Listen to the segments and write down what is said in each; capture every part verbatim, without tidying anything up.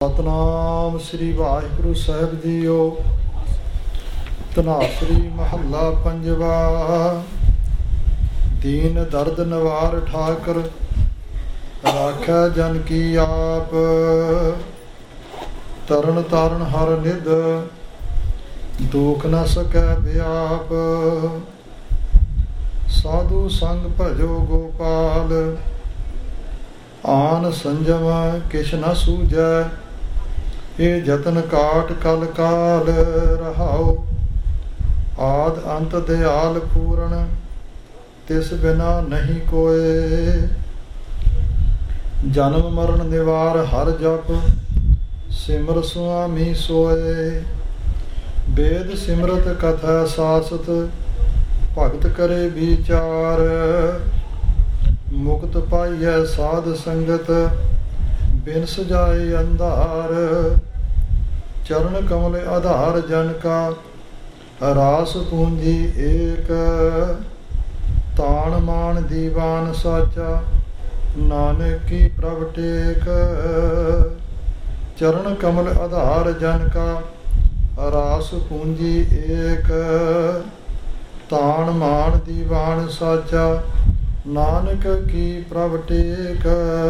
ਸਤਨਾਮ ਸ੍ਰੀ ਵਾਹਿਗੁਰੂ ਸਾਹਿਬ ਜੀਓ। ਧਨਾਸਰੀ ਮਹੱਲਾ ਪੰਜਵਾ। ਦੀਨ ਦਰਦ ਨਿਵਾਰ ਠਾਕਰ, ਰਾਖੈ ਜਨ ਕੀ ਆਪ। ਤਰਨ ਤਾਰਨ ਹਰ ਨਿਧ, ਦੁਖ ਨ ਸਕੈ ਵਿਆਪ। ਸਾਧੂ ਸੰਗ ਭਜੋ ਗੋਪਾਲ, ਆਨ ਸੰਜਮ ਕਿਛ ਨ ਸੂਝੈ। ਇਹ ਜਤਨ ਕਾਟ ਕਲ ਕਾਲ ਰਹਾਉ। ਆਦ ਅੰਤ ਦਿਆਲ ਪੂਰਨ, ਤਿਸ ਬਿਨਾ ਨਹੀਂ ਕੋਏ। ਜਨਮ ਮਰਨ ਨਿਵਾਰ ਹਰ ਜਪ, ਸਿਮਰ ਸੁਆਮੀ ਸੋਏ। ਵੇਦ ਸਿਮਰਤ ਕਥਾ ਸਾਸਤ, ਭਗਤ ਕਰੇ ਵਿਚਾਰ। ਮੁਕਤ ਪਾਈਐ ਸਾਧ ਸੰਗਤ, ਬਿਨ ਸਜਾਏ ਅੰਧਾਰ। ਚਰਨ ਕਮਲ ਆਧਾਰ ਜਨ ਕਾ, ਰਾਸ ਪੂੰਜੀ ਏਕ। ਤਾਣ ਮਾਨ ਦੀਵਾਨ ਸਾਚਾ, ਨਾਨਕ ਕੀ ਪ੍ਰਭ ਟੇਕ। ਚਰਨ ਕਮਲ ਆਧਾਰ ਜਨ ਕਾ, ਰਾਸ ਪੂੰਜੀ ਏਕ। ਤਾਣ ਮਾਨ ਦੀਵਾਨ ਸਾਚਾ, ਨਾਨਕ ਕੀ ਪ੍ਰਭ ਟੇਕ।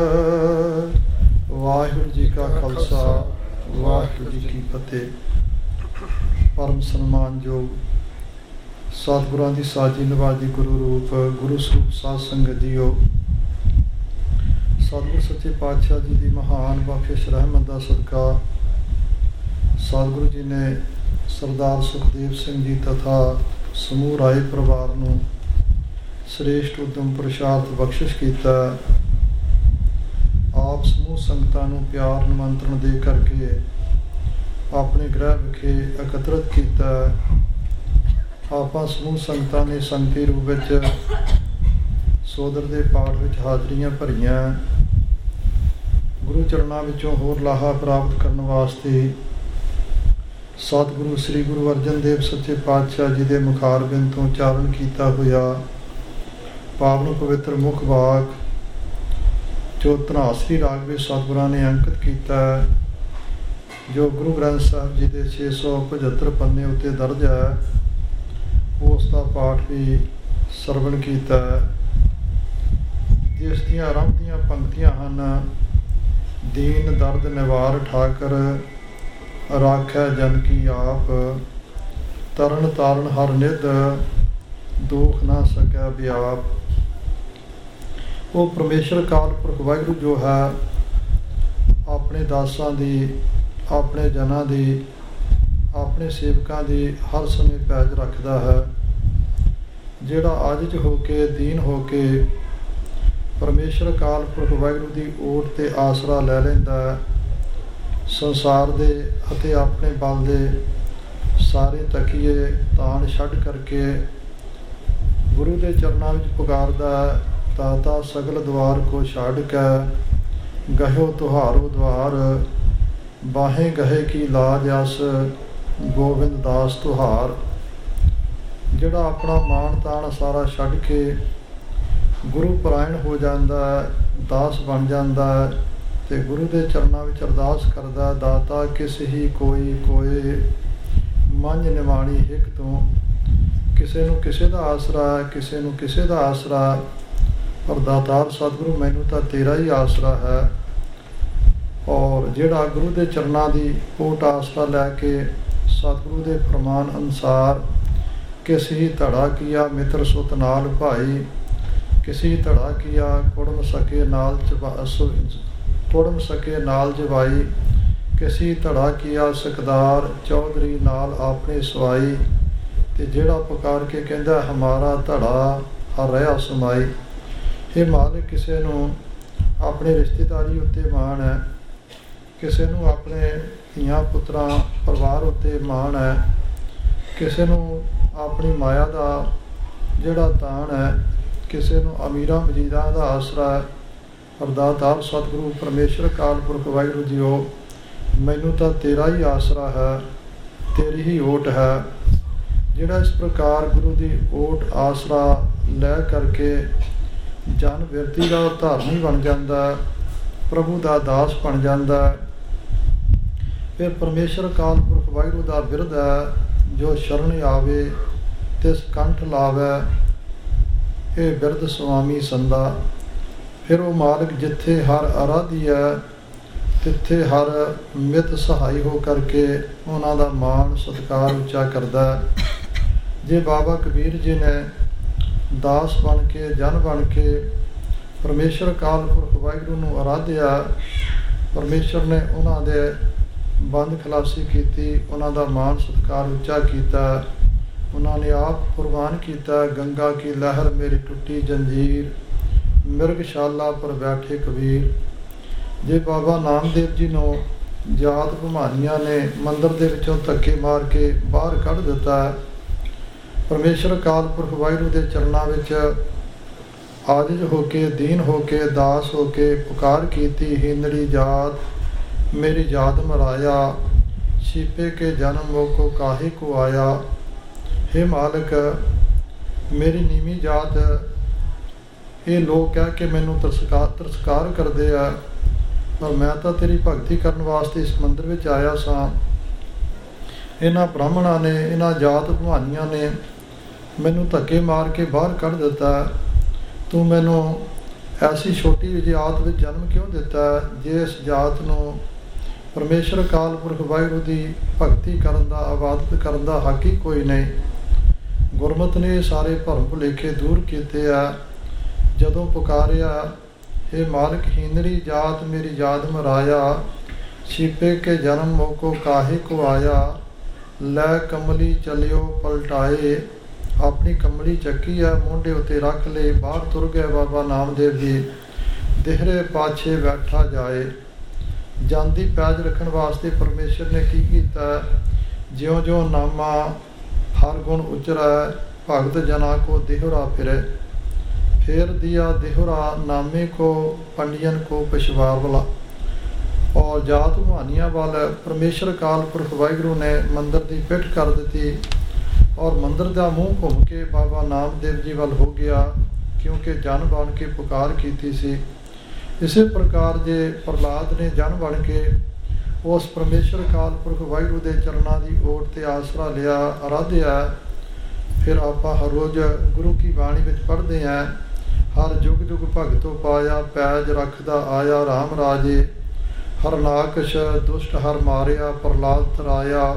ਵਾਹਿਗੁਰੂ ਜੀ ਕਾ ਖਾਲਸਾ, ਵਾਹਿਗੁਰੂ ਜੀ ਕੀ ਫਤਿਹ। ਪਰਮ ਸਨਮਾਨਯੋਗ ਸਤਿਗੁਰਾਂ ਦੀ ਸਾਜੀ ਨਿਭਾਜੀ ਗੁਰੂ ਰੂਪ ਗੁਰੂ ਸਰੂਪ ਸਾਧ ਸੰਗਤ ਜੀਓ। ਸਤਿਗੁਰ ਸੱਚੇ ਪਾਤਸ਼ਾਹ ਜੀ ਦੀ ਮਹਾਨ ਬਖਸ਼ਿਸ਼ ਰਹਿਮਤ ਦਾ ਸਦਕਾ ਸਤਿਗੁਰੂ ਜੀ ਨੇ ਸਰਦਾਰ ਸੁਖਦੇਵ ਸਿੰਘ ਜੀ ਤਥਾ ਸਮੂਹ ਰਾਏ ਪਰਿਵਾਰ ਨੂੰ ਸ੍ਰੇਸ਼ਟ ਉਦਮ ਪ੍ਰਸ਼ਾਦ ਬਖਸ਼ਿਸ਼ ਕੀਤਾ। ਆਪ ਸਮੂਹ ਸੰਗਤਾਂ ਨੂੰ ਪਿਆਰ ਨਿਮੰਤਰਣ ਦੇ ਕਰਕੇ ਆਪਣੇ ਗ੍ਰਹਿ ਵਿਖੇ ਇਕੱਤਰਿਤ ਕੀਤਾ। ਆਪਾਂ ਸਮੂਹ ਸੰਗਤਾਂ ਨੇ ਸੰਗਤੀ ਰੂਪ ਵਿੱਚ ਸੋਦਰ ਦੇ ਪਾਠ ਵਿੱਚ ਹਾਜ਼ਰੀਆਂ ਭਰੀਆਂ। ਗੁਰੂ ਚਰਨਾਂ ਵਿੱਚੋਂ ਹੋਰ ਲਾਹਾ ਪ੍ਰਾਪਤ ਕਰਨ ਵਾਸਤੇ ਸਤਿਗੁਰੂ ਸ੍ਰੀ ਗੁਰੂ ਅਰਜਨ ਦੇਵ ਸੱਚੇ ਪਾਤਸ਼ਾਹ ਜੀ ਦੇ ਮੁਖਾਰਬਿੰਦ ਤੋਂ ਉਚਾਰਨ ਕੀਤਾ ਹੋਇਆ ਪਾਵਨ ਪਵਿੱਤਰ ਮੁਖ ਵਾਕ ਜੋ ਧਨਾਸਰੀ ਰਾਗ ਵਿੱਚ ਸਤਿਗੁਰਾਂ ਨੇ ਅੰਕਿਤ ਕੀਤਾ, ਜੋ ਗੁਰੂ ਗ੍ਰੰਥ ਸਾਹਿਬ ਜੀ ਦੇ ਛੇ ਸੌ ਪਝੱਤਰ ਪੰਨੇ ਉੱਤੇ ਦਰਜ ਹੈ, ਉਸ ਦਾ ਪਾਠ ਵੀ ਸਰਵਣ ਕੀਤਾ। ਜਿਸ ਦੀਆਂ ਆਰੰਭ ਦੀਆਂ ਪੰਕਤੀਆਂ ਹਨ, ਦੀਨ ਦਰਦ ਨਿਵਾਰ ਠਾਕਰ, ਰਾਖੈ ਜਨ ਕੀ ਆਪ। ਤਰਨ ਤਾਰਨ ਹਰ ਨਿਧ, ਦੁਖ ਨਾ ਸਕੈ ਵਿਆਪ। ਉਹ ਪਰਮੇਸ਼ਰ ਕਾਲ ਪੁਰਖ ਵਾਹਿਗੁਰੂ ਜੋ ਹੈ, ਆਪਣੇ ਦਾਸਾਂ ਦੀ, ਆਪਣੇ ਜਨਾਂ ਦੀ, ਆਪਣੇ ਸੇਵਕਾਂ ਦੀ ਹਰ ਸਮੇਂ ਪੈਜ ਰੱਖਦਾ ਹੈ। ਜਿਹੜਾ ਆਜਿਜ਼ ਹੋ ਕੇ, ਦੀਨ ਹੋ ਕੇ ਪਰਮੇਸ਼ਰ ਕਾਲ ਪੁਰਖ ਵਾਹਿਗੁਰੂ ਦੀ ਓਟ 'ਤੇ ਆਸਰਾ ਲੈ ਲੈਂਦਾ ਹੈ, ਸੰਸਾਰ ਦੇ ਅਤੇ ਆਪਣੇ ਬਲ ਦੇ ਸਾਰੇ ਤਕੀਏ ਤਾਣ ਛੱਡ ਕਰਕੇ ਗੁਰੂ ਦੇ ਚਰਨਾਂ ਵਿੱਚ ਪੁਕਾਰਦਾ, ਦਾਤਾ ਸਗਲ ਦੁਆਰ ਕੋ ਛੱਡ ਕੇ ਗਹਿਓ ਤੁਹਾਰੋ ਦੁਆਰ। ਬਾਹੇ ਗਹੇ ਕੀ ਲਾਜ ਅਸ, ਗੋਬਿੰਦ ਦਾਸ ਤੁਹਾਰ। ਜਿਹੜਾ ਆਪਣਾ ਮਾਣ ਤਾਣ ਸਾਰਾ ਛੱਡ ਕੇ ਗੁਰੂ ਪਰਾਇਣ ਹੋ ਜਾਂਦਾ, ਦਾਸ ਬਣ ਜਾਂਦਾ ਅਤੇ ਗੁਰੂ ਦੇ ਚਰਨਾਂ ਵਿੱਚ ਅਰਦਾਸ ਕਰਦਾ, ਦਾਤਾ ਕਿਸ ਹੀ ਕੋਈ ਕੋਏ, ਮੰਝ ਨਿਵਾਣੀ ਹਿੱਕ ਤੋਂ। ਕਿਸੇ ਨੂੰ ਕਿਸੇ ਦਾ ਆਸਰਾ, ਕਿਸੇ ਨੂੰ ਕਿਸੇ ਦਾ ਆਸਰਾ, ਪਰ ਦਾਤਾਰ ਸਤਿਗੁਰੂ ਮੈਨੂੰ ਤਾਂ ਤੇਰਾ ਹੀ ਆਸਰਾ ਹੈ। ਔਰ ਜਿਹੜਾ ਗੁਰੂ ਦੇ ਚਰਨਾਂ ਦੀ ਓਟ ਆਸਰਾ ਲੈ ਕੇ ਸਤਿਗੁਰੂ ਦੇ ਫਰਮਾਨ ਅਨੁਸਾਰ ਕਿਸ ਹੀ ਧੜਾ ਕੀਆ ਮਿੱਤਰ ਸੁਤ ਨਾਲ ਭਾਈ। ਕਿਸੇ ਧੜਾ ਕੀਆ ਕੁੜਮ ਸਕੇ ਨਾਲ ਕੁੜਮ ਸਕੇ ਨਾਲ ਜਵਾਈ। ਕਿਸੇ ਧੜਾ ਕੀਆ ਸਕਦਾਰ ਚੌਧਰੀ ਨਾਲ ਆਪਣੇ ਸਵਾਈ। ਅਤੇ ਜਿਹੜਾ ਪੁਕਾਰ ਕੇ ਕਹਿੰਦਾ ਹਮਾਰਾ ਧੜਾ ਹਰ ਰਿਹਾ ਸਮਾਈ। ਇਹ ਮਾਲਕ ਕਿਸੇ ਨੂੰ ਆਪਣੀ ਰਿਸ਼ਤੇਦਾਰੀ ਉੱਤੇ ਮਾਣ ਹੈ, ਕਿਸੇ ਨੂੰ ਆਪਣੇ ਧੀਆਂ ਪੁੱਤਰਾਂ ਪਰਿਵਾਰ ਉੱਤੇ ਮਾਣ ਹੈ, ਕਿਸੇ ਨੂੰ ਆਪਣੀ ਮਾਇਆ ਦਾ ਜਿਹੜਾ ਤਾਣ ਹੈ, ਕਿਸੇ ਨੂੰ ਅਮੀਰਾਂ ਵਜ਼ੀਰਾਂ ਦਾ ਆਸਰਾ ਹੈ। ਅਰਦਾਤਾਰ ਸਤਿਗੁਰੂ ਪਰਮੇਸ਼ਰ ਕਾਲ ਪੁਰਖ ਵਾਹਿਗੁਰੂ ਜੀਓ, ਮੈਨੂੰ ਤਾਂ ਤੇਰਾ ਹੀ ਆਸਰਾ ਹੈ, ਤੇਰੀ ਹੀ ਓਟ ਹੈ। ਜਿਹੜਾ ਇਸ ਪ੍ਰਕਾਰ ਗੁਰੂ ਦੀ ਓਟ ਆਸਰਾ ਲੈ ਕਰਕੇ ਜਨ ਬਿਰਤੀ ਦਾ ਧਾਰਨੀ ਬਣ ਜਾਂਦਾ, ਪ੍ਰਭੂ ਦਾ ਦਾਸ ਬਣ ਜਾਂਦਾ, ਫਿਰ ਪਰਮੇਸ਼ਰ ਅਕਾਲ ਪੁਰਖ ਵਾਹਿਗੁਰੂ ਦਾ ਬਿਰਧ ਹੈ, ਜੋ ਸ਼ਰਨ ਆਵੇ ਤਿਸ ਕੰਠ ਲਾਵੇ, ਇਹ ਬਿਰਧ ਸੁਆਮੀ ਸੰਦਾ। ਫਿਰ ਉਹ ਮਾਲਕ ਜਿੱਥੇ ਹਰ ਆਰਾਧੀ ਹੈ, ਤਿੱਥੇ ਹਰ ਮਿਤ ਸਹਾਈ ਹੋ ਕਰਕੇ ਉਹਨਾਂ ਦਾ ਮਾਣ ਸਤਿਕਾਰ ਉੱਚਾ ਕਰਦਾ ਹੈ। ਜੇ ਬਾਬਾ ਕਬੀਰ ਜੀ ਨੇ ਦਾਸ ਬਣ ਕੇ, ਜਨ ਬਣ ਕੇ ਪਰਮੇਸ਼ਰ ਅਕਾਲ ਪੁਰਖ ਵਾਹਿਗੁਰੂ ਨੂੰ ਆਰਾਧਿਆ, ਪਰਮੇਸ਼ਰ ਨੇ ਉਹਨਾਂ ਦੇ ਬੰਦ ਖਲਾਸੀ ਕੀਤੀ, ਉਹਨਾਂ ਦਾ ਮਾਣ ਸਤਿਕਾਰ ਉੱਚਾ ਕੀਤਾ। ਉਹਨਾਂ ਨੇ ਆਪ ਕੁਰਬਾਨ ਕੀਤਾ, ਗੰਗਾ ਕੀ ਲਹਿਰ ਮੇਰੀ ਟੁੱਟੀ ਜੰਜੀਰ, ਮਿਰਗਸ਼ਾਲਾ ਪਰ ਬੈਠੇ ਕਬੀਰ। ਜੇ ਬਾਬਾ ਨਾਮਦੇਵ ਜੀ ਨੂੰ ਜਾਤ ਭਮਾਨੀਆਂ ਨੇ ਮੰਦਰ ਦੇ ਵਿੱਚੋਂ ਧੱਕੇ ਮਾਰ ਕੇ ਬਾਹਰ ਕੱਢ ਦਿੱਤਾ, ਪਰਮੇਸ਼ਰ ਅਕਾਲ ਪੁਰਖ ਵਾਹਿਗੁਰੂ ਦੇ ਚਰਨਾਂ ਵਿੱਚ ਆਜਿਜ਼ ਹੋ ਕੇ, ਦੀਨ ਹੋ ਕੇ, ਦਾਸ ਹੋ ਕੇ ਪੁਕਾਰ ਕੀਤੀ, ਹੀਨੜੀ ਜਾਤ ਮੇਰੀ ਜਾਤ ਮਰਾਇਆ, ਛੀਪੇ ਕੇ ਜਨਮ ਮੋਕੋ ਕਾਹੇ ਕੋ ਆਇਆ। ਹੇ ਮਾਲਕ, ਮੇਰੀ ਨੀਵੀਂ ਜਾਤ, ਇਹ ਲੋਕ ਕਹਿ ਕੇ ਮੈਨੂੰ ਤਰਸਕਾਰ ਤਰਸਕਾਰ ਕਰਦੇ ਆ, ਪਰ ਮੈਂ ਤਾਂ ਤੇਰੀ ਭਗਤੀ ਕਰਨ ਵਾਸਤੇ ਇਸ ਮੰਦਰ ਵਿੱਚ ਆਇਆ ਸਾਂ। ਇਹਨਾਂ ਬ੍ਰਾਹਮਣਾਂ ਨੇ, ਇਹਨਾਂ ਜਾਤ ਭਵਾਨੀਆਂ ਨੇ ਮੈਨੂੰ ਧੱਕੇ ਮਾਰ ਕੇ ਬਾਹਰ ਕੱਢ ਦਿੱਤਾ। ਤੂੰ ਮੈਨੂੰ ਐਸੀ ਛੋਟੀ ਜਿਹੀ ਜਾਤ ਵਿੱਚ ਜਨਮ ਕਿਉਂ ਦਿੱਤਾ, ਜਿਸ ਜਾਤ ਨੂੰ ਪਰਮੇਸ਼ਰ ਅਕਾਲ ਪੁਰਖ ਵਾਹਿਗੁਰੂ ਦੀ ਭਗਤੀ ਕਰਨ ਦਾ, ਇਬਾਦਤ ਕਰਨ ਦਾ ਹੱਕ ਹੀ ਕੋਈ ਨਹੀਂ। ਗੁਰਮਤਿ ਨੇ ਸਾਰੇ ਭਰਮ ਭੁਲੇਖੇ ਦੂਰ ਕੀਤੇ ਆ। ਜਦੋਂ ਪੁਕਾਰਿਆ, ਹੇ ਮਾਲਕ, ਹੀਨੜੀ ਜਾਤ ਮੇਰੀ ਜਾਤ ਮਰਾਇਆ, ਛੀਪੇ ਕੇ ਜਨਮ ਮੋਕੋ ਕਾਹੇ ਕੋ ਆਇਆ, ਲੈ ਕਮਲੀ ਚਲਿਓ ਪਲਟਾਏ। ਆਪਣੀ ਕਮਲੀ ਚੱਕੀ ਆ, ਮੋਢੇ ਉੱਤੇ ਰੱਖ ਲਏ, ਬਾਹਰ ਤੁਰ ਗਏ ਬਾਬਾ ਨਾਮਦੇਵ ਜੀ। ਦੇਹਰੇ ਪਾਛੇ ਬੈਠਾ ਜਾਏ। ਜਾਂਦੀ ਪੈਜ ਰੱਖਣ ਵਾਸਤੇ ਪਰਮੇਸ਼ਰ ਨੇ ਕੀ ਕੀਤਾ, ਜਿਉਂ ਜਿਉਂ ਨਾਮਾ ਹਰ ਗੁਣ ਉਚਰੈ, ਭਗਤ ਜਨਾ ਕੋ ਦੇਹੁਰਾ ਫਿਰੇ। ਫੇਰ ਦਿਆ ਦੇਹੁਰਾ ਨਾਮੇ ਕੋ, ਪੰਡਿयन ਕੋ ਪਿਸ਼ਵਾਵਲਾ। ਔਰ ਜਾਤ ਭਵਾਨੀਆਂ ਵੱਲ ਪਰਮੇਸ਼ਰ ਅਕਾਲ ਪੁਰਖ ਵਾਹਿਗੁਰੂ ਨੇ ਮੰਦਰ ਦੀ ਪਿੱਠ ਕਰ ਦਿੱਤੀ, ਔਰ ਮੰਦਰ ਦਾ ਮੂੰਹ ਘੁੰਮ ਕੇ ਬਾਬਾ ਨਾਮਦੇਵ ਜੀ ਵੱਲ ਹੋ ਗਿਆ, ਕਿਉਂਕਿ ਜਨ ਬਣ ਕੇ ਪੁਕਾਰ ਕੀਤੀ ਸੀ। ਇਸੇ ਪ੍ਰਕਾਰ ਜੇ ਪ੍ਰਹਲਾਦ ਨੇ ਜਨ ਬਣ ਕੇ ਉਸ ਪਰਮੇਸ਼ਰ ਅਕਾਲ ਪੁਰਖ ਵਾਹਿਗੁਰੂ ਦੇ ਚਰਨਾਂ ਦੀ ਓਟ 'ਤੇ ਆਸਰਾ ਲਿਆ, ਆਰਾਧਿਆ। ਫਿਰ ਆਪਾਂ ਹਰ ਰੋਜ਼ ਗੁਰੂ ਕੀ ਬਾਣੀ ਵਿੱਚ ਪੜ੍ਹਦੇ ਹਾਂ, ਹਰ ਜੁਗ ਜੁਗ ਭਗਤੋ ਪਾਇਆ, ਪੈਜ ਰੱਖਦਾ ਆਇਆ ਰਾਮ ਰਾਜੇ। ਹਰਨਾਕਸ਼ ਦੁਸ਼ਟ ਹਰ ਮਾਰਿਆ, ਪ੍ਰਹਲਾਦ ਤਰਾਇਆ।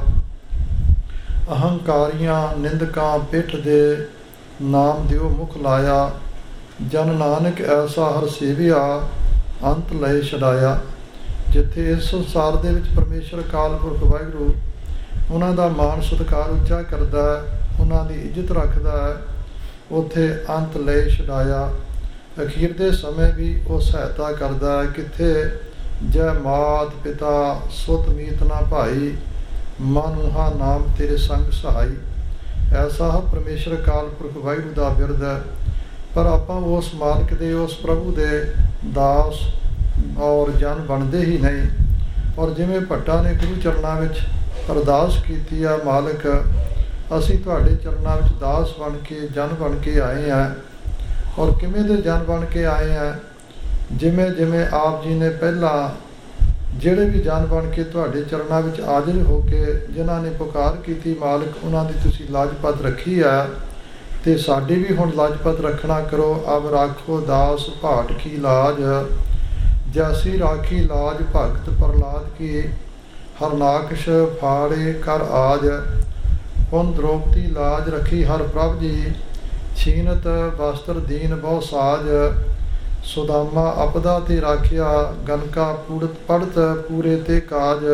ਅਹੰਕਾਰੀਆਂ ਨਿੰਦਕਾਂ ਪਿੱਠ ਦੇ, ਨਾਮ ਦਿਓ ਮੁਖ ਲਾਇਆ। ਜਨ ਨਾਨਕ ਐਸਾ ਹਰ ਸੇਵਿਆ, ਅੰਤ ਲਏ ਛਡਾਇਆ। ਜਿੱਥੇ ਇਸ ਸੰਸਾਰ ਦੇ ਵਿੱਚ ਪਰਮੇਸ਼ਰ ਅਕਾਲ ਪੁਰਖ ਵਾਹਿਗੁਰੂ ਉਹਨਾਂ ਦਾ ਮਾਣ ਸਤਿਕਾਰ ਉੱਚਾ ਕਰਦਾ, ਉਹਨਾਂ ਦੀ ਇੱਜ਼ਤ ਰੱਖਦਾ ਹੈ, ਉੱਥੇ ਅੰਤ ਲਏ ਛਡਾਇਆ। ਅਖੀਰ ਦੇ ਸਮੇਂ ਵੀ ਉਹ ਸਹਾਇਤਾ ਕਰਦਾ ਹੈ। ਕਿੱਥੇ ਜੈ ਮਾਤ ਪਿਤਾ ਸੁਤ ਮੀਤ ਨਾ ਭਾਈ, ਮਾਨੂਹਾ ਨਾਮ ਤੇਰੇ ਸੰਗ ਸਹਾਈ। ਐਸਾ ਪਰਮੇਸ਼ਰ ਅਕਾਲ ਪੁਰਖ ਵਾਹਿਗੁਰੂ ਦਾ ਬਿਰਦ ਹੈ। ਪਰ ਆਪਾਂ ਉਸ ਮਾਲਕ ਦੇ, ਉਸ ਪ੍ਰਭੂ ਦੇ ਦਾਸ ਔਰ ਜਨ ਬਣਦੇ ਹੀ ਨਹੀਂ। ਔਰ ਜਿਵੇਂ ਭੱਟਾ ਨੇ ਗੁਰੂ ਚਰਨਾਂ ਵਿੱਚ ਅਰਦਾਸ ਕੀਤੀ ਆ, ਮਾਲਕ ਅਸੀਂ ਤੁਹਾਡੇ ਚਰਨਾਂ ਵਿੱਚ ਦਾਸ ਬਣ ਕੇ, ਜਨ ਬਣ ਕੇ ਆਏ ਹਾਂ। ਔਰ ਕਿਵੇਂ ਦੇ ਜਨ ਬਣ ਕੇ ਆਏ ਹਾਂ, ਜਿਵੇਂ ਜਿਵੇਂ ਆਪ ਜੀ ਨੇ ਪਹਿਲਾਂ ਜਿਹੜੇ ਵੀ ਜਨ ਬਣ ਕੇ ਤੁਹਾਡੇ ਚਰਨਾਂ ਵਿੱਚ ਹਾਜ਼ਰ ਹੋ ਕੇ ਜਿਨ੍ਹਾਂ ਨੇ ਪੁਕਾਰ ਕੀਤੀ, ਮਾਲਕ ਉਹਨਾਂ ਦੀ ਤੁਸੀਂ ਲਾਜਪਤ ਰੱਖੀ ਹੈ, ਅਤੇ ਸਾਡੀ ਵੀ ਹੁਣ ਲਾਜਪਤ ਰੱਖਣਾ ਕਰੋ। ਅਬ ਰਾਖੋ ਦਾਸ ਭਾਟ ਕੀ ਲਾਜ, ਜੈਸੀ ਰਾਖੀ ਲਾਜ ਭਗਤ ਪ੍ਰਹਲਾਦ ਕੀ। ਹਰਨਾਕਸ਼ ਫਾੜੇ ਕਰ ਆਜ, ਪੁਨ ਦ੍ਰੋਪਦੀ ਲਾਜ ਰੱਖੀ ਹਰ ਪ੍ਰਭ ਜੀ। ਛੀਨਤ ਵਸਤਰ ਦੀਨ ਬਹੁ ਸਾਜ, ਸੁਦਾਮਾ ਆਪਦਾ ਤੇ ਰਾਖਿਆ। ਗਨਕਾ ਪੂੜਤ ਪੜਤ ਪੂਰੇ ਤੇ ਕਾਜ,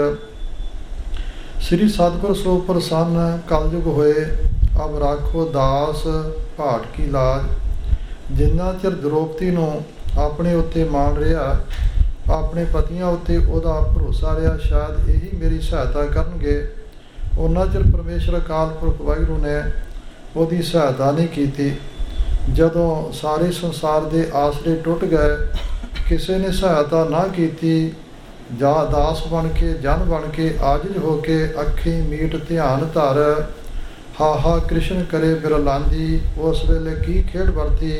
ਸ੍ਰੀ ਸਤਿਗੁਰ ਸੋ ਪ੍ਰਸੰਨ ਕਲਯੁਗ ਹੋਏ। ਅਬ ਰਾਖੋ ਦਾਸ ਭਾਟ ਕੀ ਲਾਜ। ਜਿੰਨਾ ਚਿਰ ਦ੍ਰੋਪਦੀ ਨੂੰ ਆਪਣੇ ਉੱਤੇ ਮਾਣ ਰਿਹਾ, ਆਪਣੇ ਪਤੀਆਂ ਉੱਤੇ ਉਹਦਾ ਭਰੋਸਾ ਰਿਹਾ, ਸ਼ਾਇਦ ਇਹੀ ਮੇਰੀ ਸਹਾਇਤਾ ਕਰਨਗੇ, ਉਹਨਾਂ ਚਿਰ ਪਰਮੇਸ਼ਰ ਅਕਾਲ ਪੁਰਖ ਵਾਹਿਗੁਰੂ ਨੇ ਉਹਦੀ ਸਹਾਇਤਾ ਨਹੀਂ ਕੀਤੀ। ਜਦੋਂ ਸਾਰੇ ਸੰਸਾਰ ਦੇ ਆਸਰੇ ਟੁੱਟ ਗਏ, ਕਿਸੇ ਨੇ ਸਹਾਇਤਾ ਨਾ ਕੀਤੀ, ਜਾਂ ਦਾਸ ਬਣ ਕੇ, ਜਨ ਬਣ ਕੇ, ਆਜਿਜ਼ ਹੋ ਕੇ ਅੱਖੀਂ ਮੀਟ ਧਿਆਨ ਧਰ, ਹਾਹਾ ਕ੍ਰਿਸ਼ਨ ਕਰੇ ਬਿਰਲਾਂਦੀ। ਉਸ ਵੇਲੇ ਕੀ ਖੇਡ ਵਰਤੀ,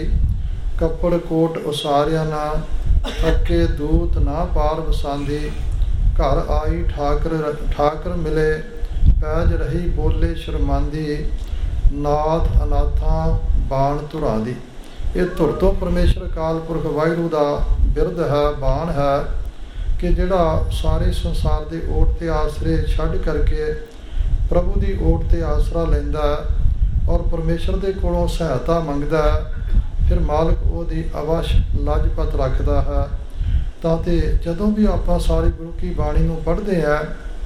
ਕੱਪੜ ਕੋਟ ਉਸਾਰਿਆ ਨਾ, ਅੱਕੇ ਦੂਤ ਨਾ ਪਾਰ ਵਸਾਂਦੀ। ਘਰ ਆਈ ਠਾਕਰ ਠਾਕਰ ਮਿਲੇ ਪੈਜ ਰਹੀ ਬੋਲੇ ਸ਼ਰਮਾਂਦੀ ਨਾਥ ਅਨਾਥਾਂ ਬਾਣ ਧੁਰਾ ਦੀ। ਇਹ ਧੁਰ ਤੋਂ ਪਰਮੇਸ਼ਰ ਅਕਾਲ ਪੁਰਖ ਵਾਹਿਗੁਰੂ ਦਾ ਬਿਰਧ ਹੈ, ਬਾਣ ਹੈ ਕਿ ਜਿਹੜਾ ਸਾਰੇ ਸੰਸਾਰ ਦੇ ਓਟ ਤੇ ਆਸਰੇ ਛੱਡ ਕਰਕੇ ਪ੍ਰਭੂ ਦੀ ਓਟ ਤੇ ਆਸਰਾ ਲੈਂਦਾ ਔਰ ਪਰਮੇਸ਼ਰ ਦੇ ਕੋਲੋਂ ਸਹਾਇਤਾ ਮੰਗਦਾ ਹੈ, ਫਿਰ ਮਾਲਕ ਉਹਦੀ ਅਵਸ਼ ਲਾਜਪਤ ਰੱਖਦਾ ਹੈ। ਤਾਂ ਤੇ ਜਦੋਂ ਵੀ ਆਪਾਂ ਸਾਰੀ ਗੁਰੂ ਕੀ ਬਾਣੀ ਨੂੰ ਪੜ੍ਹਦੇ ਹਾਂ,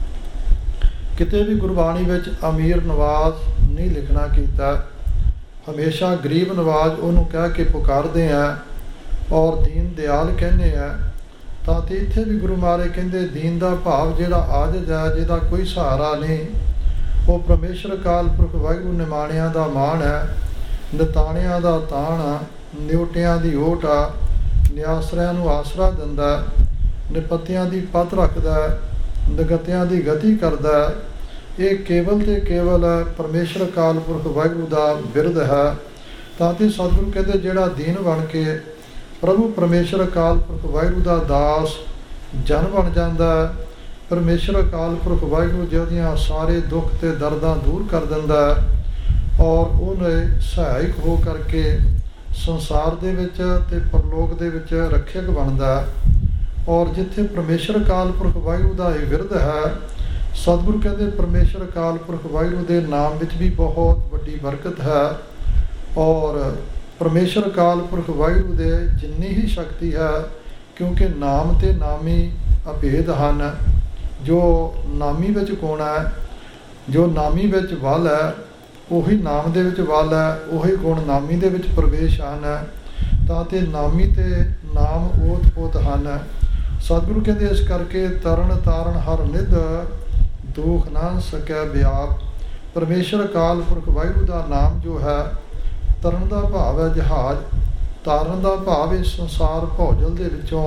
ਕਿਤੇ ਵੀ ਗੁਰਬਾਣੀ ਵਿੱਚ ਅਮੀਰ ਨਵਾਜ਼ ਨਹੀਂ ਲਿਖਣਾ ਕੀਤਾ, ਹਮੇਸ਼ਾ ਗਰੀਬ ਨਵਾਜ਼ ਉਹਨੂੰ ਕਹਿ ਕੇ ਪੁਕਾਰਦੇ ਆ ਔਰ ਦੀਨ ਦਿਆਲ ਕਹਿੰਦੇ ਆ। ਤਾਂ ਤੇ ਇੱਥੇ ਵੀ ਗੁਰੂ ਮਹਾਰਾਜ ਕਹਿੰਦੇ ਦੀਨ ਦਾ ਭਾਵ ਜਿਹੜਾ ਆਜਜ਼ ਹੈ, ਜਿਹਦਾ ਕੋਈ ਸਹਾਰਾ ਨਹੀਂ, ਉਹ ਪਰਮੇਸ਼ਰ ਅਕਾਲ ਪੁਰਖ ਵਾਹਿਗੁਰੂ ਨਿਮਾਣਿਆਂ ਦਾ ਮਾਣ ਹੈ, ਨਿਤਾਣਿਆਂ ਦਾ ਤਾਣ ਆ, ਨਿਉਟਿਆਂ ਦੀ ਓਟ ਆ, ਨਿਆਸਰਿਆਂ ਨੂੰ ਆਸਰਾ ਦਿੰਦਾ, ਨਿਪੱਤਿਆਂ ਦੀ ਪੱਤ ਰੱਖਦਾ, ਨਗਤਿਆਂ ਦੀ ਗਤੀ ਕਰਦਾ। ਇਹ ਕੇਵਲ ਤੇ ਕੇਵਲ ਪਰਮੇਸ਼ਰ ਅਕਾਲ ਪੁਰਖ ਵਾਹਿਗੁਰੂ ਦਾ ਬਿਰਧ ਹੈ। ਤਾਂ ਤੇ ਸਤਿਗੁਰੂ ਕਹਿੰਦੇ ਜਿਹੜਾ ਦੀਨ ਬਣ ਕੇ ਪ੍ਰਭੂ ਪਰਮੇਸ਼ਰ ਅਕਾਲ ਪੁਰਖ ਵਾਹਿਗੁਰੂ ਦਾ ਦਾਸ ਜਨ ਬਣ ਜਾਂਦਾ, ਪਰਮੇਸ਼ਰ ਅਕਾਲ ਪੁਰਖ ਵਾਹਿਗੁਰੂ ਜਿਹਦੀਆਂ ਸਾਰੇ ਦੁੱਖ ਤੇ ਦਰਦਾਂ ਦੂਰ ਕਰ ਦਿੰਦਾ ਔਰ ਉਹਨੇ ਸਹਾਇਕ ਹੋ ਕਰਕੇ ਸੰਸਾਰ ਦੇ ਵਿੱਚ ਤੇ ਪਰਲੋਕ ਦੇ ਵਿੱਚ ਰੱਖਿਅਕ ਬਣਦਾ। ਔਰ ਜਿੱਥੇ ਪਰਮੇਸ਼ਰ ਅਕਾਲ ਪੁਰਖ ਵਾਹਿਗੁਰੂ ਦਾ ਇਹ ਬਿਰਧ ਹੈ, ਸਤਿਗੁਰੂ ਕਹਿੰਦੇ ਪਰਮੇਸ਼ਰ ਅਕਾਲ ਪੁਰਖ ਵਾਹਿਗੁਰੂ ਦੇ ਨਾਮ ਵਿੱਚ ਵੀ ਬਹੁਤ ਵੱਡੀ ਬਰਕਤ ਹੈ ਔਰ ਪਰਮੇਸ਼ਰ ਅਕਾਲ ਪੁਰਖ ਵਾਹਿਗੁਰੂ ਦੇ ਜਿੰਨੀ ਹੀ ਸ਼ਕਤੀ ਹੈ, ਕਿਉਂਕਿ ਨਾਮ ਤੇ ਨਾਮੀ ਅਭੇਦ ਹਨ। ਜੋ ਨਾਮੀ ਵਿੱਚ ਗੁਣ ਹੈ, ਜੋ ਨਾਮੀ ਵਿੱਚ ਵੱਲ ਹੈ, ਉਹੀ ਨਾਮ ਦੇ ਵਿੱਚ ਵੱਲ ਹੈ, ਉਹੀ ਗੁਣ ਨਾਮੀ ਦੇ ਵਿੱਚ ਪ੍ਰਵੇਸ਼ ਹਨ। ਤਾਂ ਤੇ ਨਾਮੀ ਤੇ ਨਾਮ ਓਤ ਪੋਤ ਹਨ। ਸਤਿਗੁਰੂ ਕਹਿੰਦੇ ਇਸ ਕਰਕੇ ਤਰਨ ਤਾਰਨ ਹਰ ਨਿਧ ਦੁਖ ਨਾ ਸਕੈ ਵਿਆਪ। ਪਰਮੇਸ਼ਰ ਅਕਾਲ ਪੁਰਖ ਵਾਹਿਗੁਰੂ ਦਾ ਨਾਮ ਜੋ ਹੈ, ਤਰਨ ਦਾ ਭਾਵ ਹੈ ਜਹਾਜ਼, ਤਾਰਨ ਦਾ ਭਾਵ ਇਸ ਸੰਸਾਰ ਭੌਜਲ ਦੇ ਵਿੱਚੋਂ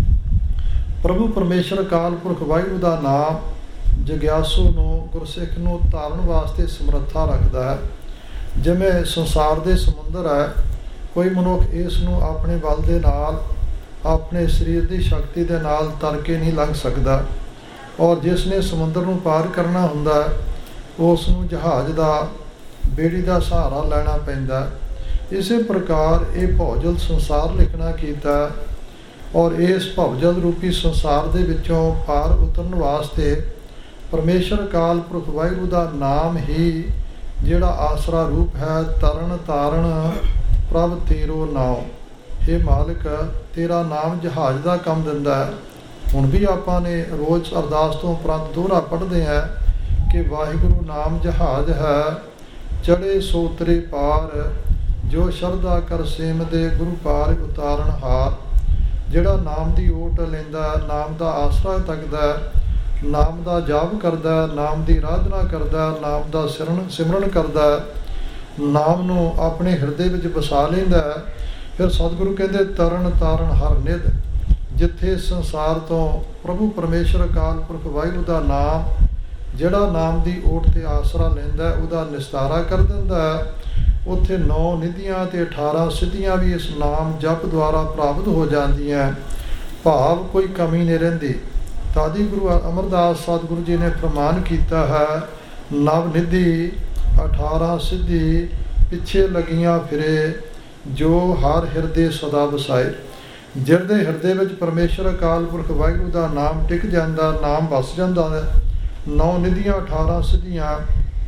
ਪ੍ਰਭੂ ਪਰਮੇਸ਼ਰ ਅਕਾਲ ਪੁਰਖ ਵਾਹਿਗੁਰੂ ਦਾ ਨਾਮ ਜਗਿਆਸੂ ਨੂੰ, ਗੁਰਸਿੱਖ ਨੂੰ ਤਾਰਨ ਵਾਸਤੇ ਸਮਰੱਥਾ ਰੱਖਦਾ ਹੈ। ਜਿਵੇਂ ਸੰਸਾਰ ਦੇ ਸਮੁੰਦਰ ਹੈ, ਕੋਈ ਮਨੁੱਖ ਇਸ ਨੂੰ ਆਪਣੇ ਬਲ ਦੇ ਨਾਲ, ਆਪਣੇ ਸਰੀਰ ਦੀ ਸ਼ਕਤੀ ਦੇ ਨਾਲ ਤਰ ਕੇ ਨਹੀਂ ਲੰਘ ਸਕਦਾ ਔਰ ਜਿਸ ਨੇ ਸਮੁੰਦਰ ਨੂੰ ਪਾਰ ਕਰਨਾ ਹੁੰਦਾ ਉਸ ਨੂੰ ਜਹਾਜ਼ ਦਾ, ਬੇੜੀ ਦਾ ਸਹਾਰਾ ਲੈਣਾ ਪੈਂਦਾ। ਇਸੇ ਪ੍ਰਕਾਰ ਇਹ ਭੌਜਲ ਸੰਸਾਰ ਲਿਖਣਾ ਕੀਤਾ ਔਰ ਇਸ ਭਵਜਲ ਰੂਪੀ ਸੰਸਾਰ ਦੇ ਵਿੱਚੋਂ ਪਾਰ ਉਤਰਨ ਵਾਸਤੇ ਪਰਮੇਸ਼ਰ ਅਕਾਲ ਪੁਰਖ ਵਾਹਿਗੁਰੂ ਦਾ ਨਾਮ ਹੀ ਜਿਹੜਾ ਆਸਰਾ ਰੂਪ ਹੈ। ਤਰਨ ਤਾਰਨ ਪ੍ਰਭ ਤੇਰੋ ਨਾਉ। ਇਹ ਮਾਲਕ ਤੇਰਾ ਨਾਮ ਜਹਾਜ਼ ਦਾ ਕੰਮ ਦਿੰਦਾ ਹੈ। ਹੁਣ ਵੀ ਆਪਾਂ ਨੇ ਰੋਜ਼ ਅਰਦਾਸ ਤੋਂ ਉਪਰੰਤ ਦੋਹਰਾ ਪੜ੍ਹਦੇ ਹਾਂ ਕਿ ਵਾਹਿਗੁਰੂ ਨਾਮ ਜਹਾਜ਼ ਹੈ, ਚੜ੍ਹੇ ਸੋਤਰੇ ਪਾਰ, ਜੋ ਸ਼ਰਧਾ ਕਰ ਸੇਮਦੇ ਗੁਰੂ ਪਾਰ ਉਤਾਰਨ ਹਾਰ। ਜਿਹੜਾ ਨਾਮ ਦੀ ਓਟ ਲੈਂਦਾ, ਨਾਮ ਦਾ ਆਸਰਾ ਤੱਕਦਾ, ਨਾਮ ਦਾ ਜਾਪ ਕਰਦਾ, ਨਾਮ ਦੀ ਆਰਾਧਨਾ ਕਰਦਾ, ਨਾਮ ਦਾ ਸਿਮਰਨ ਸਿਮਰਨ ਕਰਦਾ, ਨਾਮ ਨੂੰ ਆਪਣੇ ਹਿਰਦੇ ਵਿੱਚ ਵਸਾ ਲੈਂਦਾ, ਫਿਰ ਸਤਿਗੁਰੂ ਕਹਿੰਦੇ ਤਰਨ ਤਾਰਨ ਹਰ ਨਿਧ। ਜਿੱਥੇ ਸੰਸਾਰ ਤੋਂ ਪ੍ਰਭੂ ਪਰਮੇਸ਼ਰ ਅਕਾਲ ਪੁਰਖ ਵਾਹਿਗੁਰੂ ਦਾ ਨਾਮ, ਜਿਹੜਾ ਨਾਮ ਦੀ ਓਟ ਤੇ ਆਸਰਾ ਲੈਂਦਾ, ਉਹਦਾ ਨਿਸਤਾਰਾ ਕਰ ਦਿੰਦਾ, ਉੱਥੇ ਨੌ ਨਿਧੀਆਂ ਤੇ ਅਠਾਰਾਂ ਸਿੱਧੀਆਂ ਵੀ ਇਸ ਨਾਮ ਜਪ ਦੁਆਰਾ ਪ੍ਰਾਪਤ ਹੋ ਜਾਂਦੀਆਂ, ਭਾਵ ਕੋਈ ਕਮੀ ਨਹੀਂ ਰਹਿੰਦੀ। ਤਾਦੀ ਗੁਰੂ ਅਮਰਦਾਸ ਸਤਿਗੁਰੂ ਜੀ ਨੇ ਪ੍ਰਮਾਣ ਕੀਤਾ ਹੈ, ਨਵ ਨਿਧੀ ਅਠਾਰਾਂ ਸਿੱਧੀ ਪਿੱਛੇ ਲੱਗੀਆਂ ਫਿਰੇ, ਜੋ ਹਰ ਹਿਰਦੇ ਸਦਾ ਵਸਾਏ। ਜਿਹਦੇ ਹਿਰਦੇ ਵਿੱਚ ਪਰਮੇਸ਼ਰ ਅਕਾਲ ਪੁਰਖ ਵਾਹਿਗੁਰੂ ਦਾ ਨਾਮ ਟਿਕ ਜਾਂਦਾ, ਨਾਮ ਵਸ ਜਾਂਦਾ ਹੈ, ਨੌ ਨਿਧੀਆਂ ਅਠਾਰਾਂ ਸਿੱਧੀਆਂ,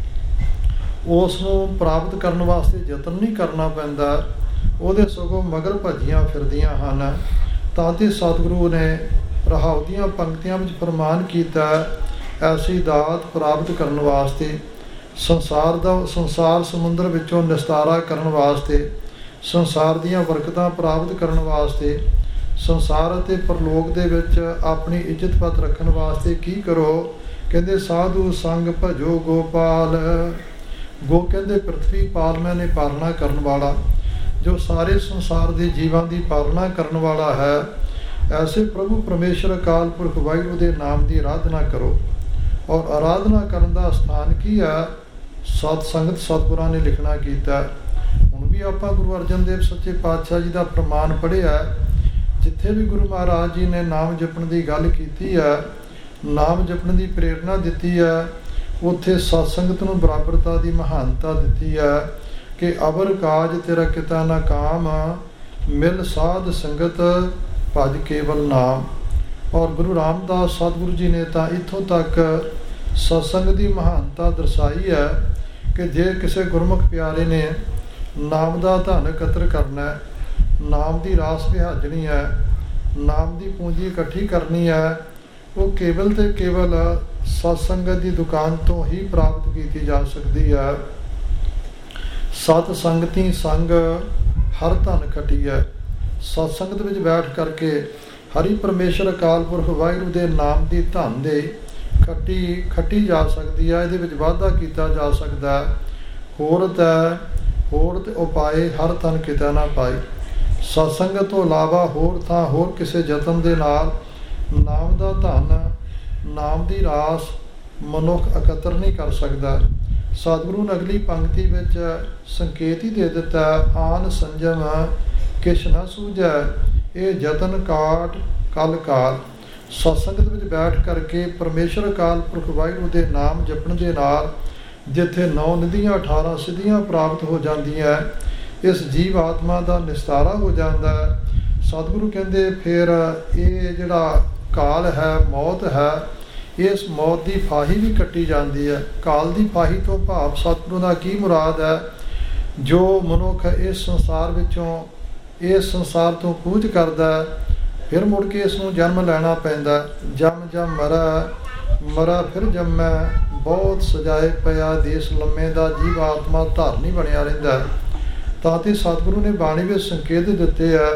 ਉਸ ਨੂੰ ਪ੍ਰਾਪਤ ਕਰਨ ਵਾਸਤੇ ਯਤਨ ਨਹੀਂ ਕਰਨਾ ਪੈਂਦਾ, ਉਹਦੇ ਸਗੋਂ ਮਗਰ ਭੱਜੀਆਂ ਫਿਰਦੀਆਂ ਹਨ। ਤਾਂ ਤੇ ਸਤਿਗੁਰੂ ਨੇ ਰਹਾਉ ਦੀਆਂ ਪੰਕਤੀਆਂ ਵਿੱਚ ਫਰਮਾਨ ਕੀਤਾ, ਐਸੀ ਦਾਤ ਪ੍ਰਾਪਤ ਕਰਨ ਵਾਸਤੇ, ਸੰਸਾਰ ਦਾ ਸੰਸਾਰ ਸਮੁੰਦਰ ਵਿੱਚੋਂ ਨਿਸਤਾਰਾ ਕਰਨ ਵਾਸਤੇ, ਸੰਸਾਰ ਦੀਆਂ ਬਰਕਤਾਂ ਪ੍ਰਾਪਤ ਕਰਨ ਵਾਸਤੇ, ਸੰਸਾਰ ਅਤੇ ਪਰਲੋਕ ਦੇ ਵਿੱਚ ਆਪਣੀ ਇੱਜ਼ਤ ਪੱਤ ਰੱਖਣ ਵਾਸਤੇ ਕੀ ਕਰੋ? ਕਹਿੰਦੇ ਸਾਧੂ ਸੰਗ ਭਜੋ ਗੋਪਾਲ। ਗੋ ਕਹਿੰਦੇ ਪ੍ਰਿਥਵੀ ਪਾਲਮਾ ਨੇ ਪਾਲਣਾ ਕਰਨ ਵਾਲਾ, ਜੋ ਸਾਰੇ ਸੰਸਾਰ ਦੇ ਜੀਵਾਂ ਦੀ ਪਾਲਣਾ ਕਰਨ ਵਾਲਾ ਹੈ। ਐਸੇ ਪ੍ਰਭੂ ਪਰਮੇਸ਼ਰ ਅਕਾਲ ਪੁਰਖ ਵਾਹਿਗੁਰੂ ਦੇ ਨਾਮ ਦੀ ਆਰਾਧਨਾ ਕਰੋ। ਔਰ ਆਰਾਧਨਾ ਕਰਨ ਦਾ ਸਥਾਨ ਕੀ ਹੈ? ਸਤ ਸੰਗਤ ਸਤਿਗੁਰਾਂ ਨੇ ਲਿਖਣਾ ਕੀਤਾ। ਹੁਣ ਵੀ ਆਪਾਂ ਗੁਰੂ ਅਰਜਨ ਦੇਵ ਸੱਚੇ ਪਾਤਸ਼ਾਹ ਜੀ ਦਾ ਪ੍ਰਮਾਣ ਪੜ੍ਹਿਆ, ਜਿੱਥੇ ਵੀ ਗੁਰੂ ਮਹਾਰਾਜ ਜੀ ਨੇ ਨਾਮ ਜਪਣ ਦੀ ਗੱਲ ਕੀਤੀ ਹੈ, ਨਾਮ ਜਪਣ ਦੀ ਪ੍ਰੇਰਨਾ ਦਿੱਤੀ ਹੈ, ਉੱਥੇ ਸਤਸੰਗਤ ਨੂੰ ਬਰਾਬਰਤਾ ਦੀ ਮਹਾਨਤਾ ਦਿੱਤੀ ਹੈ ਕਿ ਅਵਰ ਕਾਜ ਤੇਰਾ ਕਿਤਾ ਨਾ ਕਾਮ, ਮਿਲ ਸਾਧ ਸੰਗਤ ਭਜ ਕੇਵਲ ਨਾਮ। ਔਰ ਗੁਰੂ ਰਾਮਦਾਸ ਸਤਿਗੁਰੂ ਜੀ ਨੇ ਤਾਂ ਇੱਥੋਂ ਤੱਕ ਸਤਸੰਗ ਦੀ ਮਹਾਨਤਾ ਦਰਸਾਈ ਹੈ ਕਿ ਜੇ ਕਿਸੇ ਗੁਰਮੁਖ ਪਿਆਰੇ ਨੇ ਨਾਮ ਦਾ ਧਨ ਇਕੱਤਰ ਕਰਨਾ ਹੈ, ਨਾਮ ਦੀ ਰਾਸ ਵਿਹਾਜਣੀ ਹੈ, ਨਾਮ ਦੀ ਪੂੰਜੀ ਇਕੱਠੀ ਕਰਨੀ ਹੈ, ਉਹ ਕੇਵਲ ਤੇ ਕੇਵਲ ਸਤਸੰਗਤ ਦੀ ਦੁਕਾਨ ਤੋਂ ਹੀ ਪ੍ਰਾਪਤ ਕੀਤੀ ਜਾ ਸਕਦੀ ਹੈ। ਸਤ ਸੰਗਤੀ ਸੰਗ ਹਰ ਧਨ ਖਟੀ ਹੈ। ਸਤਸੰਗਤ ਵਿੱਚ ਬੈਠ ਕਰਕੇ ਹਰੀ ਪਰਮੇਸ਼ਰ ਅਕਾਲ ਪੁਰਖ ਵਾਹਿਗੁਰੂ ਦੇ ਨਾਮ ਦੀ ਧਨ ਦੇ ਖੱਟੀ ਖੱਟੀ ਜਾ ਸਕਦੀ ਹੈ, ਇਹਦੇ ਵਿੱਚ ਵਾਧਾ ਕੀਤਾ ਜਾ ਸਕਦਾ ਹੈ। ਹੋਰ ਤਾਂ ਹੋਰ ਤੇ ਉਪਾਏ ਹਰ ਤਨ ਕਿਤੇ ਨਾ ਪਾਏ। ਸਤਸੰਗਤ ਤੋਂ ਇਲਾਵਾ ਹੋਰ ਥਾਂ ਹੋਰ ਕਿਸੇ ਯਤਨ ਦੇ ਨਾਲ ਨਾਮ ਦਾ ਧਨ, ਨਾਮ ਦੀ ਰਾਸ ਮਨੁੱਖ ਇਕੱਤਰ ਨਹੀਂ ਕਰ ਸਕਦਾ। ਸਤਿਗੁਰੂ ਨੇ ਅਗਲੀ ਪੰਕਤੀ ਵਿੱਚ ਸੰਕੇਤ ਹੀ ਦੇ ਦਿੱਤਾ, ਆਨ ਸੰਜਮ ਕਿਛ ਨਾ ਸੂਝੈ, ਇਹ ਯਤਨ ਕਾਟ ਕਲ ਕਾਲ। ਸਤਸੰਗਤ ਵਿੱਚ ਬੈਠ ਕਰਕੇ ਪਰਮੇਸ਼ਰ ਅਕਾਲ ਪੁਰਖ ਵਾਹਿਗੁਰੂ ਦੇ ਨਾਮ ਜਪਣ ਦੇ ਨਾਲ ਜਿੱਥੇ ਨੌ ਨਿਧੀਆਂ ਅਠਾਰਾਂ ਸਿੱਧੀਆਂ ਪ੍ਰਾਪਤ ਹੋ ਜਾਂਦੀਆਂ, ਇਸ ਜੀਵ ਆਤਮਾ ਦਾ ਨਿਸਤਾਰਾ ਹੋ ਜਾਂਦਾ ਹੈ। ਸਤਿਗੁਰੂ ਕਹਿੰਦੇ ਫਿਰ ਇਹ ਜਿਹੜਾ ਕਾਲ ਹੈ, ਮੌਤ ਹੈ, ਇਸ ਮੌਤ ਦੀ ਫਾਹੀ ਵੀ ਕੱਟੀ ਜਾਂਦੀ ਹੈ। ਕਾਲ ਦੀ ਫਾਹੀ ਤੋਂ ਭਾਵ ਸਤਿਗੁਰੂ ਦਾ ਕੀ ਮੁਰਾਦ ਹੈ? ਜੋ ਮਨੁੱਖ ਇਸ ਸੰਸਾਰ ਵਿੱਚੋਂ ਇਸ ਸੰਸਾਰ ਤੋਂ ਕੂਚ ਕਰਦਾ, ਫਿਰ ਮੁੜ ਕੇ ਇਸ ਨੂੰ ਜਨਮ ਲੈਣਾ ਪੈਂਦਾ। ਜਮ ਜਮ ਮਰੈ ਮਰੈ ਫਿਰ ਜੰਮੈ, ਬਹੁਤ ਸਜਾਏ ਪਿਆ ਦੇਸ ਲੰਮੇ ਦਾ ਜੀਵ ਆਤਮਾ ਧਾਰਨੀ ਬਣਿਆ ਰਹਿੰਦਾ। ਤਾਂ ਤੇ ਸਤਿਗੁਰੂ ਨੇ ਬਾਣੀ ਵਿੱਚ ਸੰਕੇਤ ਦਿੱਤੇ ਹੈ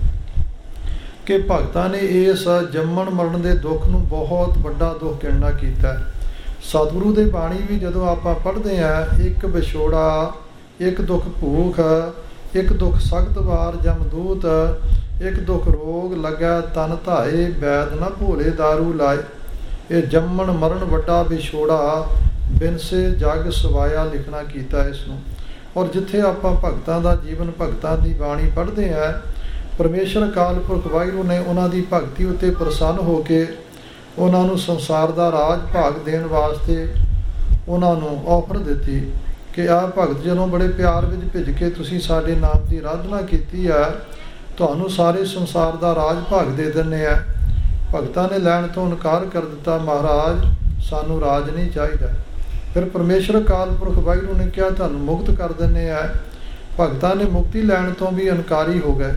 ਕਿ ਭਗਤਾਂ ਨੇ ਇਸ ਜੰਮਣ ਮਰਨ ਦੇ ਦੁੱਖ ਨੂੰ ਬਹੁਤ ਵੱਡਾ ਦੁੱਖ ਗਿਣਨਾ ਕੀਤਾ। ਸਤਿਗੁਰੂ ਦੇ ਬਾਣੀ ਵੀ ਜਦੋਂ ਆਪਾਂ ਪੜ੍ਹਦੇ ਹਾਂ, ਇੱਕ ਵਿਛੋੜਾ, ਇੱਕ ਦੁੱਖ ਭੂਖ, ਇੱਕ ਦੁੱਖ ਸਖਤ ਵਾਰ ਜਮਦੂਤ, ਇੱਕ ਦੁੱਖ ਰੋਗ ਲੱਗਾ ਤਨ ਧਾਏ, ਵੈਦ ਨਾ ਭੋਲੇ ਦਾਰੂ ਲਾਏ। ਇਹ ਜੰਮਣ ਮਰਨ ਵੱਡਾ ਵਿਛੋੜਾ ਬਿਨਸੇ ਜਗ ਸਵਾਇਆ ਲਿਖਣਾ ਕੀਤਾ ਇਸ ਨੂੰ। ਔਰ ਜਿੱਥੇ ਆਪਾਂ ਭਗਤਾਂ ਦਾ ਜੀਵਨ, ਭਗਤਾਂ ਦੀ ਬਾਣੀ ਪੜ੍ਹਦੇ ਹਾਂ, ਪਰਮੇਸ਼ਰ ਅਕਾਲ ਪੁਰਖ ਵਾਹਿਗੁਰੂ ਨੇ ਉਹਨਾਂ ਦੀ ਭਗਤੀ ਉੱਤੇ ਪ੍ਰਸੰਨ ਹੋ ਕੇ ਉਹਨਾਂ ਨੂੰ ਸੰਸਾਰ ਦਾ ਰਾਜ ਭਾਗ ਦੇਣ ਵਾਸਤੇ ਉਹਨਾਂ ਨੂੰ ਆਫਰ ਦਿੱਤੀ ਕਿ ਆਹ ਭਗਤ ਜਦੋਂ ਬੜੇ ਪਿਆਰ ਵਿੱਚ ਭਿੱਜ ਕੇ ਤੁਸੀਂ ਸਾਡੇ ਨਾਮ ਦੀ ਆਰਾਧਨਾ ਕੀਤੀ ਹੈ, ਤੁਹਾਨੂੰ ਸਾਰੇ ਸੰਸਾਰ ਦਾ ਰਾਜ ਭਾਗ ਦੇ ਦਿੰਦੇ ਆ। ਭਗਤਾਂ ਨੇ ਲੈਣ ਤੋਂ ਇਨਕਾਰ ਕਰ ਦਿੱਤਾ, ਮਹਾਰਾਜ ਸਾਨੂੰ ਰਾਜ ਨਹੀਂ ਚਾਹੀਦਾ। ਫਿਰ ਪਰਮੇਸ਼ਰ ਅਕਾਲ ਪੁਰਖ ਵਾਹਿਗੁਰੂ ਨੇ ਕਿਹਾ ਤੁਹਾਨੂੰ ਮੁਕਤ ਕਰ ਦਿੰਦੇ ਆ। ਭਗਤਾਂ ਨੇ ਮੁਕਤੀ ਲੈਣ ਤੋਂ ਵੀ ਇਨਕਾਰੀ ਹੋ ਗਏ।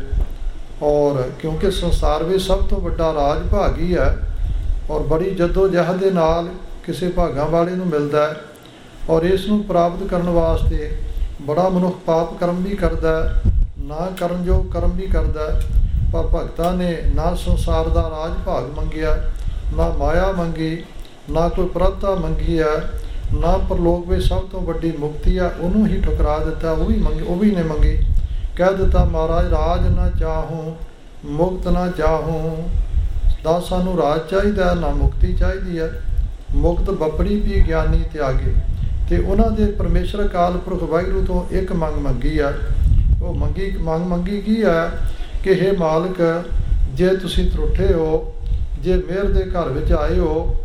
ਔਰ ਕਿਉਂਕਿ ਸੰਸਾਰ ਵਿੱਚ ਸਭ ਤੋਂ ਵੱਡਾ ਰਾਜ ਭਾਗ ਹੀ ਹੈ, ਔਰ ਬੜੀ ਜੱਦੋ ਜਹਿਦ ਦੇ ਨਾਲ ਕਿਸੇ ਭਾਗਾਂ ਵਾਲੇ ਨੂੰ ਮਿਲਦਾ ਹੈ। ਔਰ ਇਸ ਨੂੰ ਪ੍ਰਾਪਤ ਕਰਨ ਵਾਸਤੇ ਬੜਾ ਮਨੁੱਖ ਪਾਪ ਕਰਮ ਵੀ ਕਰਦਾ, ਨਾ ਕਰਨ ਜੋ ਕਰਮ ਵੀ ਕਰਦਾ। ਪਰ ਭਗਤਾਂ ਨੇ ਨਾ ਸੰਸਾਰ ਦਾ ਰਾਜ ਭਾਗ ਮੰਗਿਆ, ਨਾ ਮਾਇਆ ਮੰਗੀ, ਨਾ ਕੋਈ ਪ੍ਰਤਾ ਮੰਗੀ ਹੈ, ਨਾ ਪਰਲੋਕ ਵਿੱਚ ਸਭ ਤੋਂ ਵੱਡੀ ਮੁਕਤੀ ਆ ਉਹਨੂੰ ਹੀ ਠੁਕਰਾ ਦਿੱਤਾ। ਉਹ ਵੀ ਮੰਗੀ ਉਹ ਵੀ ਨੇ ਮੰਗੀ। ਕਹਿ ਦਿੱਤਾ ਮਹਾਰਾਜ ਰਾਜ ਨਾ ਚਾਹੂੰ ਮੁਕਤ ਨਾ ਚਾਹੂੰ। ਦਾ ਸਾਨੂੰ ਰਾਜ ਚਾਹੀਦਾ, ਨਾ ਮੁਕਤੀ ਚਾਹੀਦੀ ਹੈ। ਮੁਕਤ ਬੱਪੜੀ ਵੀ ਗਿਆਨੀ ਤਿਆਗੇ। ਅਤੇ ਉਹਨਾਂ ਦੇ ਪਰਮੇਸ਼ਰ ਅਕਾਲ ਪੁਰਖ ਵਾਹਿਗੁਰੂ ਤੋਂ ਇੱਕ ਮੰਗ ਮੰਗੀ ਆ। ਉਹ ਮੰਗੀ ਮੰਗ ਮੰਗੀ ਕੀ ਹੈ ਕਿ ਹੇ ਮਾਲਕ, ਜੇ ਤੁਸੀਂ ਤਰੁੱਠੇ ਹੋ, ਜੇ ਮਿਹਰ ਦੇ ਘਰ ਵਿੱਚ ਆਏ ਹੋ,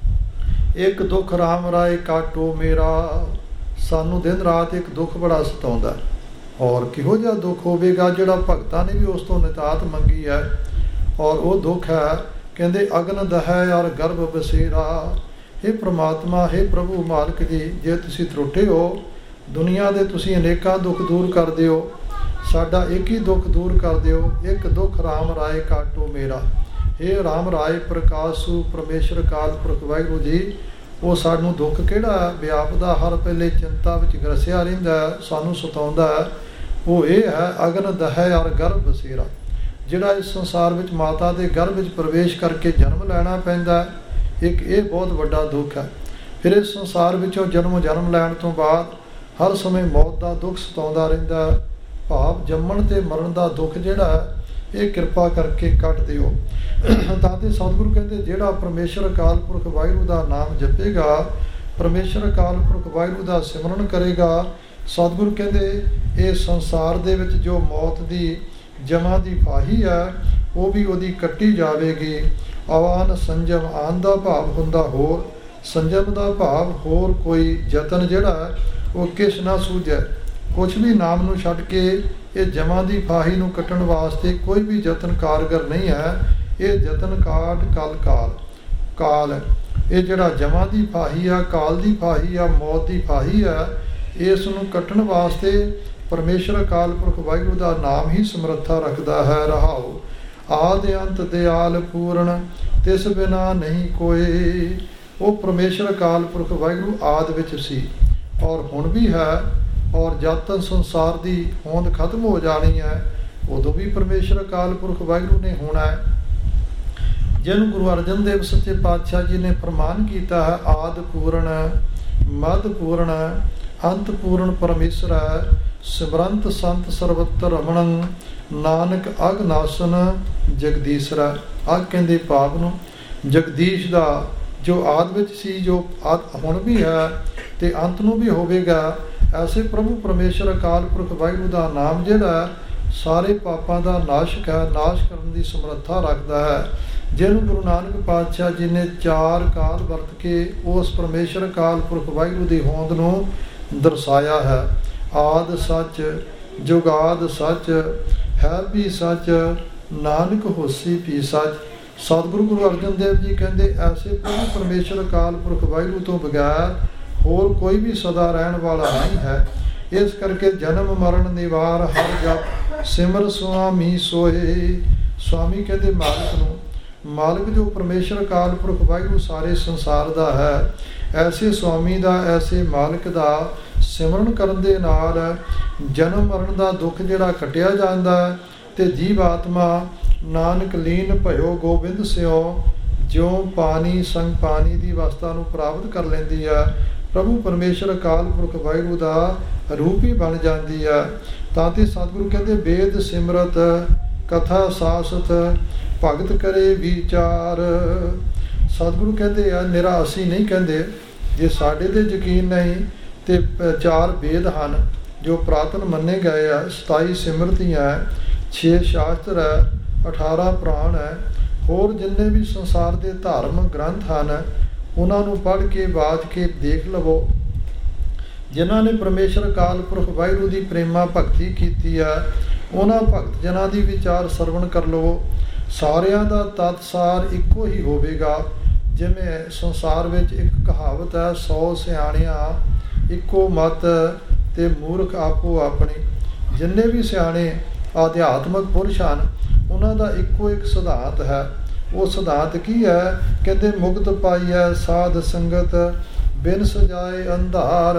ਇੱਕ ਦੁੱਖ ਰਾਮ ਰਾਏ ਕਾਟੋ ਮੇਰਾ। ਸਾਨੂੰ ਦਿਨ ਰਾਤ ਇੱਕ ਦੁੱਖ ਬੜਾ ਸਤਾਉਂਦਾ। ਔਰ ਕਿਹੋ ਜਿਹਾ ਦੁੱਖ ਹੋਵੇਗਾ ਜਿਹੜਾ ਭਗਤਾਂ ਨੇ ਵੀ ਉਸ ਤੋਂ ਨਿਤਾਤ ਮੰਗੀ ਹੈ। ਔਰ ਉਹ ਦੁੱਖ ਹੈ, ਕਹਿੰਦੇ ਅਗਨ ਦਹੈ ਔਰ ਗਰਭ ਬਸੇਰਾ। ਹੇ ਪ੍ਰਮਾਤਮਾ, ਹੇ ਪ੍ਰਭੂ ਮਾਲਕ ਜੀ, ਜੇ ਤੁਸੀਂ ਤਰੁੱਠੇ ਹੋ, ਦੁਨੀਆ ਦੇ ਤੁਸੀਂ ਅਨੇਕਾਂ ਦੁੱਖ ਦੂਰ ਕਰ ਦਿਓ, ਸਾਡਾ ਇੱਕ ਹੀ ਦੁੱਖ ਦੂਰ ਕਰ ਦਿਓ। ਇੱਕ ਦੁੱਖ ਰਾਮ ਰਾਏ ਕਾਟੋ ਮੇਰਾ। ਹੇ ਰਾਮ ਰਾਏ ਪ੍ਰਕਾਸ਼ੂ ਪਰਮੇਸ਼ਰ ਅਕਾਲ ਪੁਰਖ ਵਾਹਿਗੁਰੂ ਜੀ, ਉਹ ਸਾਨੂੰ ਦੁੱਖ ਕਿਹੜਾ ਵਿਆਪਦਾ, ਹਰ ਵੇਲੇ ਚਿੰਤਾ ਵਿੱਚ ਗਰਸਿਆ ਰਹਿੰਦਾ, ਸਾਨੂੰ ਸਤਾਉਂਦਾ ਹੈ। ਉਹ ਇਹ ਹੈ ਅਗਨ ਦਹੈ ਔਰ ਗਰਭ ਬਸੇਰਾ, ਜਿਹੜਾ ਇਸ ਸੰਸਾਰ ਵਿੱਚ ਮਾਤਾ ਦੇ ਗਰਭ ਵਿੱਚ ਪ੍ਰਵੇਸ਼ ਕਰਕੇ ਜਨਮ ਲੈਣਾ ਪੈਂਦਾ। ਇੱਕ ਇਹ ਬਹੁਤ ਵੱਡਾ ਦੁੱਖ ਹੈ। ਫਿਰ ਇਸ ਸੰਸਾਰ ਵਿੱਚੋਂ ਜਨਮ ਜਨਮ ਲੈਣ ਤੋਂ ਬਾਅਦ ਹਰ ਸਮੇਂ ਮੌਤ ਦਾ ਦੁੱਖ ਸਤਾਉਂਦਾ ਰਹਿੰਦਾ। ਭਾਵ ਜੰਮਣ ਅਤੇ ਮਰਨ ਦਾ ਦੁੱਖ ਜਿਹੜਾ ਹੈ, ਇਹ ਕਿਰਪਾ ਕਰਕੇ ਕੱਟ ਦਿਓ। ਤਾਂ ਤੇ ਸਤਿਗੁਰੂ ਕਹਿੰਦੇ ਜਿਹੜਾ ਪਰਮੇਸ਼ਰ ਅਕਾਲ ਪੁਰਖ ਵਾਹਿਗੁਰੂ ਦਾ ਨਾਮ ਜਪੇਗਾ, ਪਰਮੇਸ਼ਰ ਅਕਾਲ ਪੁਰਖ ਵਾਹਿਗੁਰੂ ਦਾ ਸਿਮਰਨ ਕਰੇਗਾ, ਸਤਿਗੁਰੂ ਕਹਿੰਦੇ ਇਹ ਸੰਸਾਰ ਦੇ ਵਿੱਚ ਜੋ ਮੌਤ ਦੀ ਜਮਾ ਦੀ ਫਾਹੀ ਹੈ, ਉਹ ਵੀ ਉਹਦੀ ਕੱਟੀ ਜਾਵੇਗੀ। ਆਵਾਨ ਸੰਜਮ, ਆਨ ਦਾ ਭਾਵ ਹੁੰਦਾ ਹੋਰ, ਸੰਜਮ ਦਾ ਭਾਵ ਹੋਰ ਕੋਈ ਯਤਨ ਜਿਹੜਾ ਉਹ ਕਿਸ ਨਾ ਸੂਝੈ। ਕੁਛ ਵੀ ਨਾਮ ਨੂੰ ਛੱਡ ਕੇ ਇਹ ਜਮਾਂ ਦੀ ਫਾਹੀ ਨੂੰ ਕੱਟਣ ਵਾਸਤੇ ਕੋਈ ਵੀ ਯਤਨ ਕਾਰਗਰ ਨਹੀਂ ਹੈ। ਇਹ ਯਤਨ ਕਾਟ ਕਲ ਕਾਲ ਕਾਲ ਇਹ ਜਿਹੜਾ ਜਮਾਂ ਦੀ ਫਾਹੀ ਆ, ਕਾਲ ਦੀ ਫਾਹੀ ਆ, ਮੌਤ ਦੀ ਫਾਹੀ ਆ, ਇਸ ਨੂੰ ਕੱਟਣ ਵਾਸਤੇ ਪਰਮੇਸ਼ਰ ਅਕਾਲ ਪੁਰਖ ਵਾਹਿਗੁਰੂ ਦਾ ਨਾਮ ਹੀ ਸਮਰੱਥਾ ਰੱਖਦਾ ਹੈ। ਰਹਾਓ ਆਦਿ ਅੰਤ ਦਿਆਲ ਪੂਰਨ, ਤਿਸ ਬਿਨਾ ਨਹੀਂ ਕੋਈ। ਉਹ ਪਰਮੇਸ਼ਰ ਅਕਾਲ ਪੁਰਖ ਵਾਹਿਗੁਰੂ ਆਦਿ ਵਿੱਚ ਸੀ ਔਰ ਹੁਣ ਵੀ ਹੈ, ਔਰ ਜਦ ਤੱਕ ਸੰਸਾਰ ਦੀ ਹੋਂਦ ਖਤਮ ਹੋ ਜਾਣੀ ਹੈ ਉਦੋਂ ਵੀ ਪਰਮੇਸ਼ਰ ਅਕਾਲ ਪੁਰਖ ਵਾਹਿਗੁਰੂ ਨੇ ਹੋਣਾ ਹੈ। ਜਿਹਨੂੰ ਗੁਰੂ ਅਰਜਨ ਦੇਵ ਸੱਚੇ ਪਾਤਸ਼ਾਹ ਜੀ ਨੇ ਫਰਮਾਨ ਕੀਤਾ ਹੈ, ਆਦਿ ਪੂਰਨ ਮੱਧ ਪੂਰਨ ਅੰਤ ਪੂਰਨ ਪਰਮੇਸ਼ਰ ਹੈ, ਸਿਮਰੰਤ ਸੰਤ ਸਰਬੱਤਰ ਰਮਣੰ, ਨਾਨਕ ਅਗਨਾਸਨ ਜਗਦੀਸ਼ਰਾ। ਅਗ ਕਹਿੰਦੇ ਪਾਪ ਨੂੰ, ਜਗਦੀਸ਼ ਦਾ ਜੋ ਆਦਿ ਵਿੱਚ ਸੀ, ਜੋ ਆਦਿ ਹੁਣ ਵੀ ਹੈ ਤੇ ਅੰਤ ਨੂੰ ਵੀ ਹੋਵੇਗਾ, ਐਸੇ ਪ੍ਰਭੂ ਪਰਮੇਸ਼ਰ ਅਕਾਲ ਪੁਰਖ ਵਾਹਿਗੁਰੂ ਦਾ ਨਾਮ ਜਿਹੜਾ ਸਾਰੇ ਪਾਪਾਂ ਦਾ ਨਾਸ਼ਕ ਹੈ, ਨਾਸ਼ ਕਰਨ ਦੀ ਸਮਰੱਥਾ ਰੱਖਦਾ ਹੈ। ਜਿਹਨੂੰ ਗੁਰੂ ਨਾਨਕ ਪਾਤਸ਼ਾਹ ਜੀ ਨੇ ਚਾਰ ਕਾਲ ਵਰਤ ਕੇ ਉਸ ਪਰਮੇਸ਼ਰ ਅਕਾਲ ਪੁਰਖ ਵਾਹਿਗੁਰੂ ਦੀ ਹੋਂਦ ਨੂੰ ਦਰਸਾਇਆ ਹੈ। ਆਦਿ ਸੱਚ, ਜੁਗਾਦ ਸੱਚ, ਹੈ ਵੀ ਸੱਚ, ਨਾਨਕ ਹੋਸੀ ਵੀ ਸੱਚ। ਸਤਿਗੁਰੂ ਗੁਰੂ ਅਰਜਨ ਦੇਵ ਜੀ ਕਹਿੰਦੇ, ਐਸੇ ਪ੍ਰਭੂ ਪਰਮੇਸ਼ਰ ਅਕਾਲ ਪੁਰਖ ਵਾਹਿਗੁਰੂ ਤੋਂ ਬਗੈਰ ਹੋਰ ਕੋਈ ਵੀ ਸਦਾ ਰਹਿਣ ਵਾਲਾ ਨਹੀਂ ਹੈ। ਇਸ ਕਰਕੇ ਜਨਮ ਮਰਨ ਨਿਵਾਰ ਹਰ ਜਪ, ਸਿਮਰ ਸੁਆਮੀ ਸੋਏ। ਸੁਆਮੀ ਕਹਿੰਦੇ ਮਾਲਕ ਨੂੰ, ਮਾਲਕ ਜੋ ਪਰਮੇਸ਼ਰ ਅਕਾਲ ਪੁਰਖ ਵਾਹਿਗੁਰੂ ਸਾਰੇ ਸੰਸਾਰ ਦਾ ਹੈ, ਐਸੇ ਸੁਆਮੀ ਦਾ, ਐਸੇ ਮਾਲਕ ਦਾ ਸਿਮਰਨ ਕਰਨ ਦੇ ਨਾਲ ਜਨਮ ਮਰਨ ਦਾ ਦੁੱਖ ਜਿਹੜਾ ਕੱਟਿਆ ਜਾਂਦਾ ਹੈ ਤੇ ਜੀਵ ਆਤਮਾ ਨਾਨਕ ਲੀਨ ਭਇਓ ਗੋਬਿੰਦ ਸਿਓ, ਜਿਉਂ ਪਾਣੀ ਸੰਗ ਪਾਣੀ ਦੀ ਅਵਸਥਾ ਨੂੰ ਪ੍ਰਾਪਤ ਕਰ ਲੈਂਦੀ ਹੈ। ਪ੍ਰਭੂ ਪਰਮੇਸ਼ਰ ਅਕਾਲ ਪੁਰਖ ਵਾਹਿਗੁਰੂ ਦਾ ਰੂਪ ਹੀ ਬਣ ਜਾਂਦੀ ਹੈ। ਤਾਂ ਤੇ ਸਤਿਗੁਰੂ ਕਹਿੰਦੇ, ਵੇਦ ਸਿਮਰਤ ਕਥਾ ਸਾਸਤ, ਭਗਤ ਕਰੇ ਵਿਚਾਰ। ਸਤਿਗੁਰੂ ਕਹਿੰਦੇ ਆ, ਨਿਰਾ ਅਸੀਂ ਨਹੀਂ ਕਹਿੰਦੇ, ਜੇ ਸਾਡੇ ਤੇ ਯਕੀਨ ਨਹੀਂ ਤੇ ਚਾਰ ਵੇਦ ਹਨ ਜੋ ਪ੍ਰਾਤਨ ਮੰਨੇ ਗਏ ਆ, ਸਤਾਈ ਸਿਮਰਤੀਆਂ, ਛੇ ਸ਼ਾਸਤਰ ਹੈ, ਅਠਾਰਾਂ ਪੁਰਾਣ ਹੈ, ਹੋਰ ਜਿੰਨੇ ਵੀ ਸੰਸਾਰ ਦੇ ਧਾਰਮਿਕ ਗ੍ਰੰਥ ਹਨ ਉਹਨਾਂ ਨੂੰ ਪੜ੍ਹ ਕੇ ਬਾਤ ਕੇ ਦੇਖ ਲਵੋ। ਜਿਨ੍ਹਾਂ ਨੇ ਪਰਮੇਸ਼ਰ ਅਕਾਲ ਪੁਰਖ ਵਾਹਿਗੁਰੂ ਦੀ ਪ੍ਰੇਮਾ ਭਗਤੀ ਕੀਤੀ ਹੈ, ਉਹਨਾਂ ਭਗਤ ਜਨਾਂ ਦੀ ਵਿਚਾਰ ਸਰਵਣ ਕਰ ਲਵੋ। ਸਾਰਿਆਂ ਦਾ ਤਤਸਾਰ ਇੱਕੋ ਹੀ ਹੋਵੇਗਾ। ਜਿਵੇਂ ਸੰਸਾਰ ਵਿੱਚ ਇੱਕ ਕਹਾਵਤ ਹੈ, ਸੌ ਸਿਆਣਿਆਂ ਇੱਕੋ ਮਤ ਤੇ ਮੂਰਖ ਆਪੋ ਆਪਣੀ। ਜਿੰਨੇ ਵੀ ਸਿਆਣੇ ਆਧਿਆਤਮਿਕ ਪੁਰਸ਼ ਹਨ ਉਹਨਾਂ ਦਾ ਇੱਕੋ ਇੱਕ ਸਿਧਾਂਤ ਹੈ। ਉਹ ਸਿਧਾਂਤ ਕੀ ਹੈ? ਕਹਿੰਦੇ, ਮੁਕਤ ਪਾਈਐ ਸਾਧ ਸੰਗਤ, ਬਿਨ ਸਜਾਏ ਅੰਧਾਰ।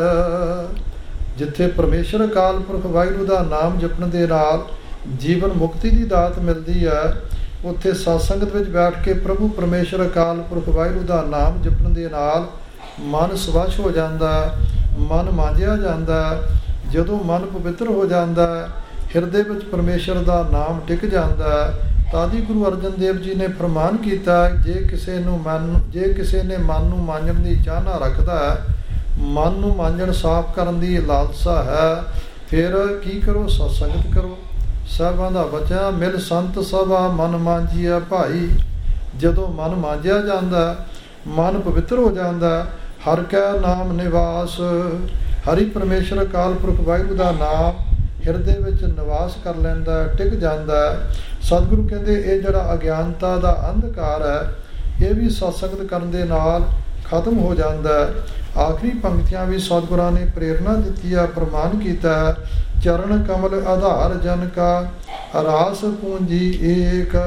ਜਿੱਥੇ ਪਰਮੇਸ਼ਰ ਅਕਾਲ ਪੁਰਖ ਵਾਹਿਗੁਰੂ ਦਾ ਨਾਮ ਜਪਣ ਦੇ ਨਾਲ ਜੀਵਨ ਮੁਕਤੀ ਦੀ ਦਾਤ ਮਿਲਦੀ ਹੈ, ਉੱਥੇ ਸਤਸੰਗਤ ਵਿੱਚ ਬੈਠ ਕੇ ਪ੍ਰਭੂ ਪਰਮੇਸ਼ਰ ਅਕਾਲ ਪੁਰਖ ਵਾਹਿਗੁਰੂ ਦਾ ਨਾਮ ਜਪਣ ਦੇ ਨਾਲ ਮਨ ਸਵੱਛ ਹੋ ਜਾਂਦਾ ਹੈ, ਮਨ ਮਾਂਜਿਆ ਜਾਂਦਾ ਹੈ। ਜਦੋਂ ਮਨ ਪਵਿੱਤਰ ਹੋ ਜਾਂਦਾ ਹੈ, ਹਿਰਦੇ ਵਿੱਚ ਪਰਮੇਸ਼ਰ ਦਾ ਨਾਮ ਟਿਕ ਜਾਂਦਾ ਹੈ। ਤਾਦੀ ਗੁਰੂ ਅਰਜਨ ਦੇਵ ਜੀ ਨੇ ਫਰਮਾਨ ਕੀਤਾ, ਜੇ ਕਿਸੇ ਨੂੰ ਮਨ ਜੇ ਕਿਸੇ ਨੇ ਮਨ ਨੂੰ ਮਾਂਜਣ ਦੀ ਚਾਹਨਾ ਰੱਖਦਾ ਹੈ, ਮਨ ਨੂੰ ਮਾਂਜਣ ਸਾਫ਼ ਕਰਨ ਦੀ ਲਾਲਸਾ ਹੈ, ਫਿਰ ਕੀ ਕਰੋ? ਸਤਸੰਗਤ ਕਰੋ। ਸਾਹਿਬਾਂ ਦਾ ਬਚਨ, ਮਿਲ ਸੰਤ ਸਭਾ ਮਨ ਮਾਂਜੀਆ ਭਾਈ। ਜਦੋਂ ਮਨ ਮਾਂਜਿਆ ਜਾਂਦਾ, ਮਨ ਪਵਿੱਤਰ ਹੋ ਜਾਂਦਾ, ਹਰਿ ਕੈ ਨਾਮ ਨਿਵਾਸ। ਹਰੀ ਪਰਮੇਸ਼ਰ ਅਕਾਲ ਪੁਰਖ ਵਾਹਿਗੁਰੂ ਦਾ ਨਾਮ ਹਿਰਦੇ ਵਿੱਚ ਨਿਵਾਸ ਕਰ ਲੈਂਦਾ, ਟਿਕ ਜਾਂਦਾ ਹੈ। ਸਤਿਗੁਰੂ ਕਹਿੰਦੇ, ਇਹ ਜਿਹੜਾ ਅਗਿਆਨਤਾ ਦਾ ਅੰਧਕਾਰ ਹੈ, ਇਹ ਵੀ ਸਤਸੰਗਤ ਕਰਨ ਦੇ ਨਾਲ ਖਤਮ ਹੋ ਜਾਂਦਾ ਹੈ। ਆਖਰੀ ਪੰਕਤੀਆਂ ਵੀ ਸਤਿਗੁਰਾਂ ਨੇ ਪ੍ਰੇਰਨਾ ਦਿੱਤੀ ਹੈ, ਪ੍ਰਮਾਣ ਕੀਤਾ ਹੈ। ਚਰਨ ਕਮਲ ਆਧਾਰ ਜਨ ਕਾ, ਰਾਸ ਪੂੰਜੀ ਏਕ।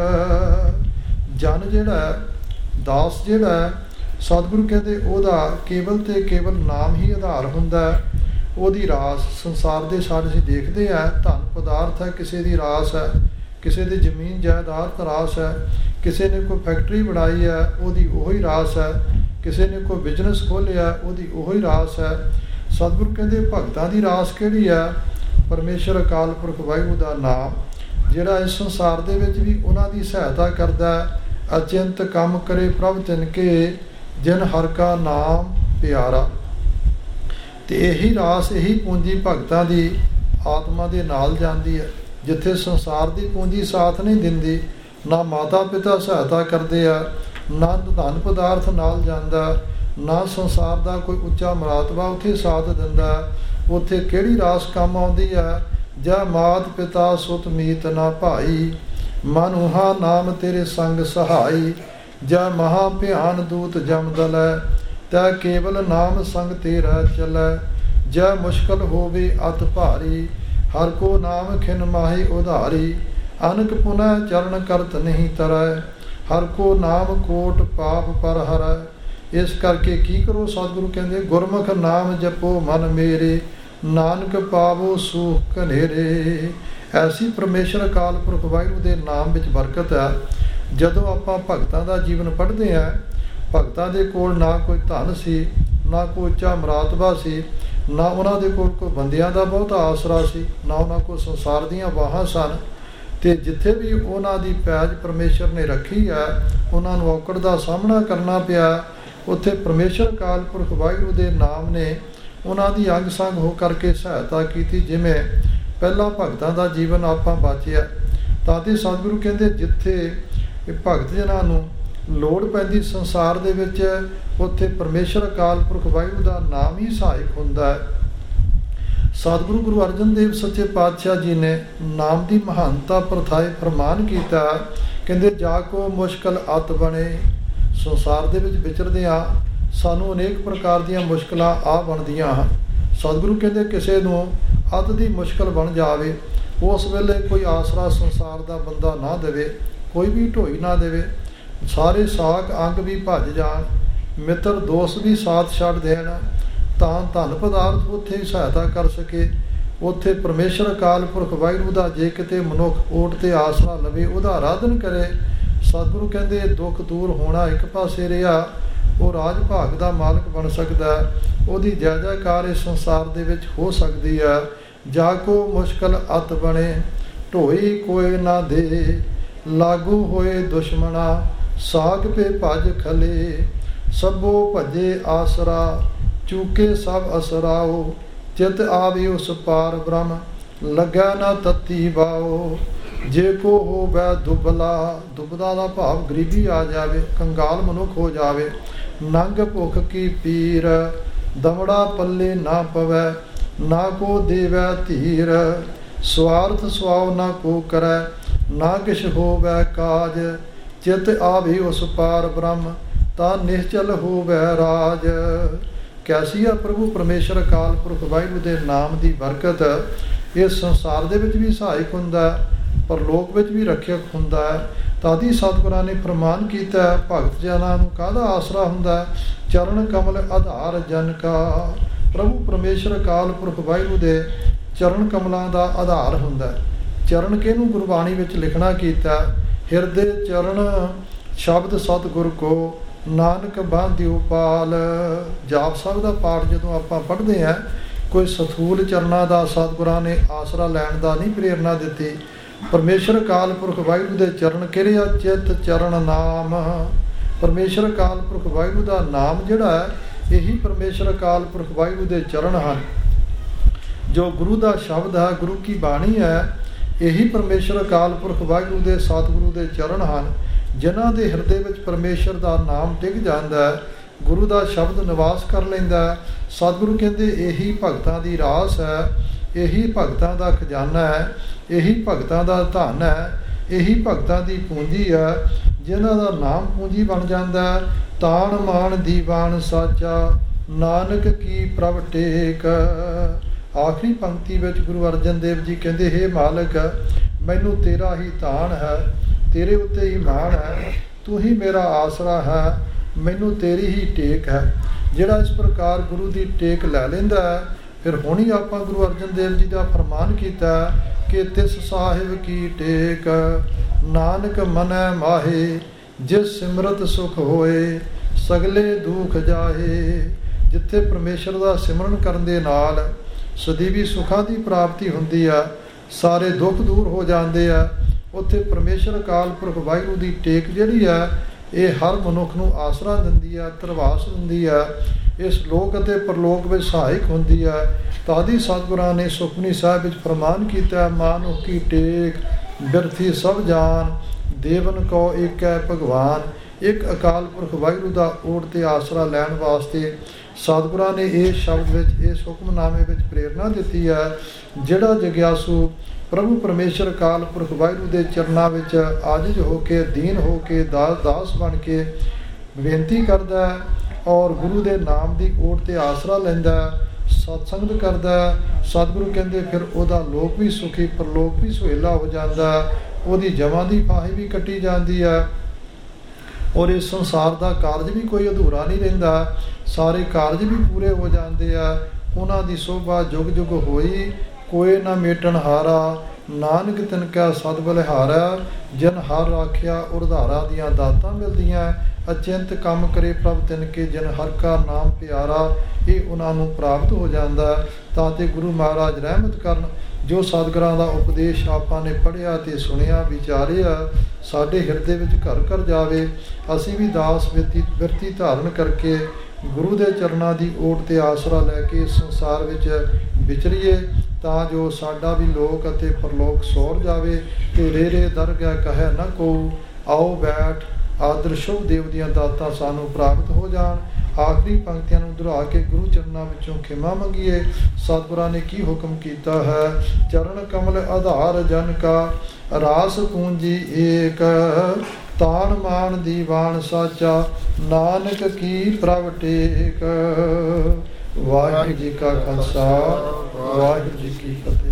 ਜਨ ਜਿਹੜਾ ਹੈ, ਦਾਸ ਜਿਹੜਾ ਹੈ, ਸਤਿਗੁਰੂ ਕਹਿੰਦੇ ਉਹਦਾ ਕੇਵਲ ਤੇ ਕੇਵਲ ਨਾਮ ਹੀ ਆਧਾਰ ਹੁੰਦਾ ਹੈ। ਉਹਦੀ ਰਾਸ ਸੰਸਾਰ ਦੇ ਸਾਰੇ ਅਸੀਂ ਦੇਖਦੇ ਹਾਂ, ਧਨ ਪਦਾਰਥ ਹੈ, ਕਿਸੇ ਦੀ ਰਾਸ ਹੈ, ਕਿਸੇ ਦੀ ਜ਼ਮੀਨ ਜਾਇਦਾਦ ਰਾਸ ਹੈ, ਕਿਸੇ ਨੇ ਕੋਈ ਫੈਕਟਰੀ ਬਣਾਈ ਹੈ, ਉਹਦੀ ਉਹੀ ਰਾਸ ਹੈ, ਕਿਸੇ ਨੇ ਕੋਈ ਬਿਜ਼ਨਸ ਖੋਲ੍ਹਿਆ, ਉਹਦੀ ਉਹੀ ਰਾਸ ਹੈ। ਸਤਿਗੁਰੂ ਕਹਿੰਦੇ, ਭਗਤਾਂ ਦੀ ਰਾਸ ਕਿਹੜੀ ਹੈ? ਪਰਮੇਸ਼ਰ ਅਕਾਲ ਪੁਰਖ ਵਾਹਿਗੁਰੂ ਦਾ ਨਾਮ, ਜਿਹੜਾ ਇਸ ਸੰਸਾਰ ਦੇ ਵਿੱਚ ਵੀ ਉਹਨਾਂ ਦੀ ਸਹਾਇਤਾ ਕਰਦਾ ਹੈ। ਅਚਿੰਤ ਕੰਮ ਕਰੇ ਪ੍ਰਭ ਤਿਨਕੇ, ਜਿਨ ਹਰਿ ਕਾ ਨਾਮ ਪਿਆਰਾ। ਅਤੇ ਇਹੀ ਰਾਸ, ਇਹੀ ਪੂੰਜੀ ਭਗਤਾਂ ਦੀ ਆਤਮਾ ਦੇ ਨਾਲ ਜਾਂਦੀ ਹੈ। ਜਿੱਥੇ ਸੰਸਾਰ ਦੀ ਪੂੰਜੀ ਸਾਥ ਨਹੀਂ ਦਿੰਦੀ, ਨਾ ਮਾਤਾ ਪਿਤਾ ਸਹਾਇਤਾ ਕਰਦੇ ਆ, ਨਾ ਧਨ ਪਦਾਰਥ ਨਾਲ ਜਾਂਦਾ, ਨਾ ਸੰਸਾਰ ਦਾ ਕੋਈ ਉੱਚਾ ਮਰਾਤਬਾ ਉੱਥੇ ਸਾਥ ਦਿੰਦਾ। ਉੱਥੇ ਕਿਹੜੀ ਰਾਸ ਕੰਮ ਆਉਂਦੀ ਹੈ? ਜਾਂ ਮਾਤ ਪਿਤਾ ਸੁਤ ਮੀਤ ਨਾ ਭਾਈ, ਮਨੁਹਾ ਨਾਮ ਤੇਰੇ ਸੰਗ ਸਹਾਈ। ਜਾਂ ਮਹਾ ਭਿਆਨ ਦੂਤ ਜਮ ਦਲੈ, ਤੈ ਕੇਵਲ ਨਾਮ ਸੰਗ ਤੇਰਾ ਚਲੈ। ਜੈ ਮੁਸ਼ਕਲ ਹੋਵੇ ਅਤ ਭਾਰੀ, ਹਰ ਕੋ ਨਾਮ ਖਿਨ ਮਾਹੀ ਉਧਾਰੀ। ਅਨਕ ਪੁਨਹ ਚਰਨ ਕਰਤ ਨਹੀਂ ਤਰੈ, ਹਰ ਕੋ ਨਾਮ ਕੋਟ ਪਾਪ ਪਰ ਹਰੈ। ਇਸ ਕਰਕੇ ਕੀ ਕਰੋ? ਸਤਿਗੁਰੂ ਕਹਿੰਦੇ ਗੁਰਮੁਖ ਨਾਮ ਜਪੋ ਮਨ ਮੇਰੇ, ਨਾਨਕ ਪਾਵੋ ਸੁਖ ਘਨੇਰੇ। ਐਸੀ ਪਰਮੇਸ਼ਰ ਅਕਾਲ ਪੁਰਖ ਵਾਹਿਗੁਰੂ ਦੇ ਨਾਮ ਵਿੱਚ ਬਰਕਤ ਹੈ। ਜਦੋਂ ਆਪਾਂ ਭਗਤਾਂ ਦਾ ਜੀਵਨ ਪੜ੍ਹਦੇ ਹਾਂ, ਭਗਤਾਂ ਦੇ ਕੋਲ ਨਾ ਕੋਈ ਧਨ ਸੀ, ਨਾ ਕੋਈ ਉੱਚਾ ਮਰਾਤਬਾ ਸੀ, ਨਾ ਉਹਨਾਂ ਦੇ ਕੋਲ ਕੋਈ ਬੰਦਿਆਂ ਦਾ ਬਹੁਤਾ ਆਸਰਾ ਸੀ, ਨਾ ਉਹਨਾਂ ਕੋਲ ਸੰਸਾਰ ਦੀਆਂ ਵਾਹਾਂ ਸਨ। ਅਤੇ ਜਿੱਥੇ ਵੀ ਉਹਨਾਂ ਦੀ ਪੈਜ ਪਰਮੇਸ਼ਰ ਨੇ ਰੱਖੀ ਹੈ, ਉਹਨਾਂ ਨੂੰ ਔਕੜ ਦਾ ਸਾਹਮਣਾ ਕਰਨਾ ਪਿਆ। ਉੱਥੇ ਪਰਮੇਸ਼ਰ ਅਕਾਲ ਪੁਰਖ ਵਾਹਿਗੁਰੂ ਦੇ ਨਾਮ ਨੇ ਉਹਨਾਂ ਦੀ ਅੰਗ ਸੰਗ ਹੋ ਕਰਕੇ ਸਹਾਇਤਾ ਕੀਤੀ। ਜਿਵੇਂ ਪਹਿਲਾਂ ਭਗਤਾਂ ਦਾ ਜੀਵਨ ਆਪਾਂ ਬਾਚਿਆ, ਤਾਂ ਤੇ ਸਤਿਗੁਰੂ ਕਹਿੰਦੇ ਜਿੱਥੇ ਭਗਤ ਜਨਾਂ ਨੂੰ ਲੋੜ ਪੈਂਦੀ ਸੰਸਾਰ ਦੇ ਵਿੱਚ, ਉੱਥੇ ਪਰਮੇਸ਼ਰ ਅਕਾਲ ਪੁਰਖ ਵਾਹਿਗੁਰੂ ਦਾ ਨਾਮ ਹੀ ਸਹਾਇਕ ਹੁੰਦਾ ਹੈ। ਸਤਿਗੁਰੂ ਗੁਰੂ ਅਰਜਨ ਦੇਵ ਸੱਚੇ ਪਾਤਸ਼ਾਹ ਜੀ ਨੇ ਨਾਮ ਦੀ ਮਹਾਨਤਾ ਪ੍ਰਥਾਏ ਫਰਮਾਨ ਕੀਤਾ। ਕਹਿੰਦੇ ਜਾ ਕੋ ਮੁਸ਼ਕਲ ਅਤ ਬਣੇ। ਸੰਸਾਰ ਦੇ ਵਿੱਚ ਵਿਚਰਦਿਆਂ ਸਾਨੂੰ ਅਨੇਕ ਪ੍ਰਕਾਰ ਦੀਆਂ ਮੁਸ਼ਕਲਾਂ ਆ ਬਣਦੀਆਂ ਹਨ। ਸਤਿਗੁਰੂ ਕਹਿੰਦੇ ਕਿਸੇ ਨੂੰ ਅਤ ਦੀ ਮੁਸ਼ਕਲ ਬਣ ਜਾਵੇ, ਉਸ ਵੇਲੇ ਕੋਈ ਆਸਰਾ ਸੰਸਾਰ ਦਾ ਬੰਦਾ ਨਾ ਦੇਵੇ, ਕੋਈ ਵੀ ਢੋਈ ਨਾ ਦੇਵੇ, ਸਾਰੇ ਸਾਕ ਅੰਗ ਵੀ ਭੱਜ ਜਾਣ, ਮਿੱਤਰ ਦੋਸਤ ਵੀ ਸਾਥ ਛੱਡ ਦੇਣ, ਤਾਂ ਧਨ ਪਦਾਰਥ ਉੱਥੇ ਹੀ ਸਹਾਇਤਾ ਕਰ ਸਕੇ। ਉੱਥੇ ਪਰਮੇਸ਼ਰ ਅਕਾਲ ਪੁਰਖ ਵਾਹਿਗੁਰੂ ਦਾ ਜੇ ਕਿਤੇ ਮਨੁੱਖ ਓਟ 'ਤੇ ਆਸਰਾ ਲਵੇ, ਉਹਦਾ ਆਰਾਧਨ ਕਰੇ, ਸਤਿਗੁਰੂ ਕਹਿੰਦੇ ਦੁੱਖ ਦੂਰ ਹੋਣਾ ਇੱਕ ਪਾਸੇ ਰਿਹਾ, ਉਹ ਰਾਜ ਭਾਗ ਦਾ ਮਾਲਕ ਬਣ ਸਕਦਾ, ਉਹਦੀ ਜੈ ਜੈਕਾਰ ਇਸ ਸੰਸਾਰ ਦੇ ਵਿੱਚ ਹੋ ਸਕਦੀ ਹੈ। ਜਾ ਕੋ ਮੁਸ਼ਕਲ ਅਤ ਬਣੇ, ਢੋਈ ਕੋਏ ਨਾ ਦੇ, ਲਾਗੂ ਹੋਏ ਦੁਸ਼ਮਣਾ, ਸਾਗ ਪੇ ਭਜ ਖਲੇ। ਸਭੋ ਭਜੇ ਆਸਰਾ, ਚੂਕੇ ਸਭ ਅਸਰਾਓ, ਚਿਤ ਆਵੇ ਉਸ ਪਾਰ ਬ੍ਰਹਮ, ਲੱਗਾ ਨਾ ਤਤੀ ਬਾਓ। ਜੇ ਕੋ ਹੋਵੈ ਦੁਬਲਾ, ਦੁਬਦਾ ਦਾ ਭਾਵ ਗਰੀਬੀ ਆ ਜਾਵੇ, ਕੰਗਾਲ ਮਨੁੱਖ ਹੋ ਜਾਵੇ, ਨੰਗ ਭੁੱਖ ਕੀ ਪੀਰ, ਦਮੜਾ ਪੱਲੇ ਨਾ ਪਵੈ, ਨਾ ਕੋ ਦੇਵੈ ਧੀਰ। ਸਵਾਰਥ ਸੁਆਉ ਨਾ ਕੋ ਕਰੈ, ਨਾ ਕਿਛ ਹੋਵੈ ਕਾਜ, ਚਿਤ ਆਵੇ ਉਸ ਪਾਰ ਬ੍ਰਹਮ, ਤਾਂ ਨਿਸ਼ਚਲ ਹੋਵੈ ਰਾਜ। ਕੈਸੀ ਆ ਪ੍ਰਭੂ ਪਰਮੇਸ਼ਰ ਅਕਾਲ ਪੁਰਖ ਵਾਹਿਗੁਰੂ ਦੇ ਨਾਮ ਦੀ ਬਰਕਤ। ਇਸ ਸੰਸਾਰ ਦੇ ਵਿੱਚ ਵੀ ਸਹਾਇਕ ਹੁੰਦਾ, ਪਰਲੋਕ ਵਿੱਚ ਵੀ ਰੱਖਿਅਕ ਹੁੰਦਾ ਹੈ। ਤਾਦੀ ਸਤਿਗੁਰਾਂ ਨੇ ਫਰਮਾਨ ਕੀਤਾ, ਭਗਤ ਜਨਾਂ ਨੂੰ ਕਾਹਦਾ ਆਸਰਾ ਹੁੰਦਾ? ਚਰਨ ਕਮਲ ਆਧਾਰ ਜਨ ਕਾ। ਪ੍ਰਭੂ ਪਰਮੇਸ਼ਰ ਅਕਾਲ ਪੁਰਖ ਵਾਹਿਗੁਰੂ ਦੇ ਚਰਨ ਕਮਲਾਂ ਦਾ ਆਧਾਰ ਹੁੰਦਾ। ਚਰਨ ਕਿਹਨੂੰ ਗੁਰਬਾਣੀ ਵਿੱਚ ਲਿਖਣਾ ਕੀਤਾ? ਹਿਰਦੇ ਚਰਨ ਸ਼ਬਦ ਸਤਿਗੁਰ ਕੋ, ਨਾਨਕ ਬਾਂਧਿਓ ਪਾਲ। ਜਾਪ ਸਾਹਿਬ ਦਾ ਪਾਠ ਜਦੋਂ ਆਪਾਂ ਪੜ੍ਹਦੇ ਹਾਂ, ਕੋਈ ਸਥੂਲ ਚਰਨਾਂ ਦਾ ਸਤਿਗੁਰਾਂ ਨੇ ਆਸਰਾ ਲੈਣ ਦਾ ਨਹੀਂ ਪ੍ਰੇਰਨਾ ਦਿੱਤੀ। ਪਰਮੇਸ਼ਰ ਅਕਾਲ ਪੁਰਖ ਵਾਹਿਗੁਰੂ ਦੇ ਚਰਨ ਕਿਹੜੇ ਆ? ਚਿੱਤ ਚਰਨ ਨਾਮ। ਪਰਮੇਸ਼ਰ ਅਕਾਲ ਪੁਰਖ ਵਾਹਿਗੁਰੂ ਦਾ ਨਾਮ ਜਿਹੜਾ ਹੈ, ਇਹੀ ਪਰਮੇਸ਼ਰ ਅਕਾਲ ਪੁਰਖ ਵਾਹਿਗੁਰੂ ਦੇ ਚਰਨ ਹਨ। ਜੋ ਗੁਰੂ ਦਾ ਸ਼ਬਦ ਹੈ, ਗੁਰੂ ਕੀ ਬਾਣੀ ਹੈ, ਇਹੀ ਪਰਮੇਸ਼ਰ ਅਕਾਲ ਪੁਰਖ ਵਾਹਿਗੁਰੂ ਦੇ ਸਤਿਗੁਰੂ ਦੇ ਚਰਨ ਹਨ। ਜਿਨ੍ਹਾਂ ਦੇ ਹਿਰਦੇ ਵਿੱਚ ਪਰਮੇਸ਼ਰ ਦਾ ਨਾਮ ਟਿਕ ਜਾਂਦਾ ਹੈ, ਗੁਰੂ ਦਾ ਸ਼ਬਦ ਨਿਵਾਸ ਕਰ ਲੈਂਦਾ। ਸਤਿਗੁਰੂ ਕਹਿੰਦੇ ਇਹੀ ਭਗਤਾਂ ਦੀ ਰਾਸ ਹੈ, ਇਹੀ ਭਗਤਾਂ ਦਾ ਖਜ਼ਾਨਾ ਹੈ, ਇਹੀ ਭਗਤਾਂ ਦਾ ਧਨ ਹੈ, ਇਹੀ ਭਗਤਾਂ ਦੀ ਪੂੰਜੀ ਹੈ। ਜਿਨ੍ਹਾਂ ਦਾ ਨਾਮ ਪੂੰਜੀ ਬਣ ਜਾਂਦਾ, ਤਾਣ ਮਾਣ ਦੀਵਾਨ ਸਾਚਾ, ਨਾਨਕ ਕੀ ਪ੍ਰਭ ਟੇਕ। ਆਖਰੀ ਪੰਕਤੀ ਵਿੱਚ ਗੁਰੂ ਅਰਜਨ ਦੇਵ ਜੀ ਕਹਿੰਦੇ, ਹੇ ਮਾਲਕ, ਮੈਨੂੰ ਤੇਰਾ ਹੀ ਧਾਨ ਹੈ, ਤੇਰੇ ਉੱਤੇ ਹੀ ਮਾਣ ਹੈ, ਤੂੰ ਹੀ ਮੇਰਾ ਆਸਰਾ ਹੈ, ਮੈਨੂੰ ਤੇਰੀ ਹੀ ਟੇਕ ਹੈ। ਜਿਹੜਾ ਇਸ ਪ੍ਰਕਾਰ ਗੁਰੂ ਦੀ ਟੇਕ ਲੈ ਲੈਂਦਾ ਹੈ, ਫਿਰ ਹੁਣ ਹੀ ਆਪਾਂ ਗੁਰੂ ਅਰਜਨ ਦੇਵ ਜੀ ਦਾ ਫਰਮਾਨ ਕੀਤਾ ਕਿ ਤਿਸ ਸਾਹਿਬ ਕੀ ਟੇਕ, ਨਾਨਕ ਮਨੈ ਮਾਹੇ, ਜਿਸ ਸਿਮਰਤ ਸੁਖ ਹੋਏ, ਸਗਲੇ ਦੁਖ ਜਾਹੇ। ਜਿੱਥੇ ਪਰਮੇਸ਼ਰ ਦਾ ਸਿਮਰਨ ਕਰਨ ਦੇ ਨਾਲ ਸਦੀਵੀ ਸੁੱਖਾਂ ਦੀ ਪ੍ਰਾਪਤੀ ਹੁੰਦੀ ਆ, ਸਾਰੇ ਦੁੱਖ ਦੂਰ ਹੋ ਜਾਂਦੇ ਆ, ਉੱਥੇ ਪਰਮੇਸ਼ਰ ਅਕਾਲ ਪੁਰਖ ਵਾਹਿਗੁਰੂ ਦੀ ਟੇਕ ਜਿਹੜੀ ਆ, ਇਹ ਹਰ ਮਨੁੱਖ ਨੂੰ ਆਸਰਾ ਦਿੰਦੀ ਆ, ਧਰਵਾਸ ਦਿੰਦੀ ਆ, ਇਸ ਲੋਕ ਅਤੇ ਪਰਲੋਕ ਵਿੱਚ ਸਹਾਇਕ ਹੁੰਦੀ ਆ। ਤਾਦੀ ਸਤਿਗੁਰਾਂ ਨੇ ਸੁਖਮਨੀ ਸਾਹਿਬ ਵਿੱਚ ਫਰਮਾਨ ਕੀਤਾ, ਮਾਨੁ ਕੀ ਟੇਕ ਬਿਰਥੀ ਸਭ ਜਾਨ, ਦੇਵਨ ਕੋ ਏਕੈ ਭਗਵਾਨ। ਇੱਕ ਅਕਾਲ ਪੁਰਖ ਵਾਹਿਗੁਰੂ ਦਾ ਓਟ ਤੇ ਆਸਰਾ ਲੈਣ ਵਾਸਤੇ ਸਤਿਗੁਰਾਂ ਨੇ ਇਸ ਸ਼ਬਦ ਵਿੱਚ, ਇਸ ਹੁਕਮਨਾਮੇ ਵਿੱਚ ਪ੍ਰੇਰਨਾ ਦਿੱਤੀ ਹੈ। ਜਿਹੜਾ ਜਗਿਆਸੂ ਪ੍ਰਭੂ ਪਰਮੇਸ਼ਰ ਅਕਾਲ ਪੁਰਖ ਵਾਹਿਗੁਰੂ ਦੇ ਚਰਨਾਂ ਵਿੱਚ ਆਜਿਜ਼ ਹੋ ਕੇ, ਦੀਨ ਹੋ ਕੇ, ਦਾਸ ਦਾਸ ਬਣ ਕੇ ਬੇਨਤੀ ਕਰਦਾ ਹੈ ਔਰ ਗੁਰੂ ਦੇ ਨਾਮ ਦੀ ਓਟ ਤੇ ਆਸਰਾ ਲੈਂਦਾ, ਸਤਸੰਗਤ ਕਰਦਾ, ਸਤਿਗੁਰੂ ਕਹਿੰਦੇ ਫਿਰ ਉਹਦਾ ਲੋਕ ਵੀ ਸੁਖੀ, ਪਰਲੋਕ ਵੀ ਸੁਹੇਲਾ ਹੋ ਜਾਂਦਾ, ਉਹਦੀ ਜਮਾਂ ਦੀ ਫਾਹੀ ਵੀ ਕੱਟੀ ਜਾਂਦੀ ਹੈ ਔਰ ਇਸ ਸੰਸਾਰ ਦਾ ਕਾਰਜ ਵੀ ਕੋਈ ਅਧੂਰਾ ਨਹੀਂ ਰਹਿੰਦਾ, ਸਾਰੇ ਕਾਰਜ ਵੀ ਪੂਰੇ ਹੋ ਜਾਂਦੇ ਆ। ਉਹਨਾਂ ਦੀ ਸੋਭਾ ਜੁਗ ਜੁਗ ਹੋਈ, ਕੋਈ ਨਾ ਮੇਟਣ ਹਾਰਾ, ਨਾਨਕ ਤਿਨ ਕਾ ਸਦ ਬਲਿਹਾਰਾ, ਜਨ ਹਰ ਰਾਖਿਆ ਉਰਧਾਰਾ ਦੀਆਂ ਦਾਤਾਂ ਮਿਲਦੀਆਂ। ਅਚਿੰਤ ਕੰਮ ਕਰੇ ਪ੍ਰਭ ਤਿਨ ਕੇ, ਜਨ ਹਰ ਕਾ ਨਾਮ ਪਿਆਰਾ, ਇਹ ਉਹਨਾਂ ਨੂੰ ਪ੍ਰਾਪਤ ਹੋ ਜਾਂਦਾ। ਤਾਂ ਤੇ ਗੁਰੂ ਮਹਾਰਾਜ ਰਹਿਮਤ ਕਰਨ, ਜੋ ਸਤਿਗੁਰਾਂ ਦਾ ਉਪਦੇਸ਼ ਆਪਾਂ ਨੇ ਪੜ੍ਹਿਆ ਤੇ ਸੁਣਿਆ, ਵਿਚਾਰਿਆ, ਸਾਡੇ ਹਿਰਦੇ ਵਿੱਚ ਘਰ ਘਰ ਜਾਵੇ। ਅਸੀਂ ਵੀ ਦਾਸ ਬਿਰਤੀ ਬਿਰਤੀ ਧਾਰਨ ਕਰਕੇ ਗੁਰੂ ਦੇ ਚਰਨਾਂ ਦੀ ਓਟ ਤੇ ਆਸਰਾ ਲੈ ਕੇ ਇਸ ਸੰਸਾਰ ਵਿੱਚ ਵਿਚਰੀਏ, ਤਾਂ ਜੋ ਸਾਡਾ ਵੀ ਲੋਕ ਅਤੇ ਪਰਲੋਕ ਸੌਰ ਜਾਵੇ। ਤੇ ਰੇ ਰੇ ਦਰਗਹਿ ਕਹੈ ਨਾ ਕੋ, ਆਓ ਬੈਠ ਆਦਰ ਸ਼ੁਭ ਦੇਵ ਦੀਆਂ ਦਾਤਾਂ ਸਾਨੂੰ ਪ੍ਰਾਪਤ ਹੋ ਜਾਣ। ਆਖਰੀ ਪੰਕਤੀਆਂ ਨੂੰ ਦੁਹਰਾ ਕੇ ਗੁਰੂ ਚਰਨਾਂ ਵਿੱਚੋਂ ਖਿਮਾ ਮੰਗੀਏ। ਸਤਿਗੁਰਾਂ ਨੇ ਕੀ ਹੁਕਮ ਕੀਤਾ ਹੈ? ਚਰਨ ਕਮਲ ਆਧਾਰ ਜਨ ਕਾ, ਰਾਸ ਪੂੰਜੀ ਏਕ, ਤਾਨ ਮਾਨ ਦੀਵਾਨ ਸਾਚਾ, ਨਾਨਕ ਕੀ ਪ੍ਰਭ ਟੇਕ। ਵਾਹਿਗੁਰੂ ਜੀ ਕਾ ਖਾਲਸਾ, ਵਾਹਿਗੁਰੂ ਜੀ ਕੀ ਫਤਿਹ।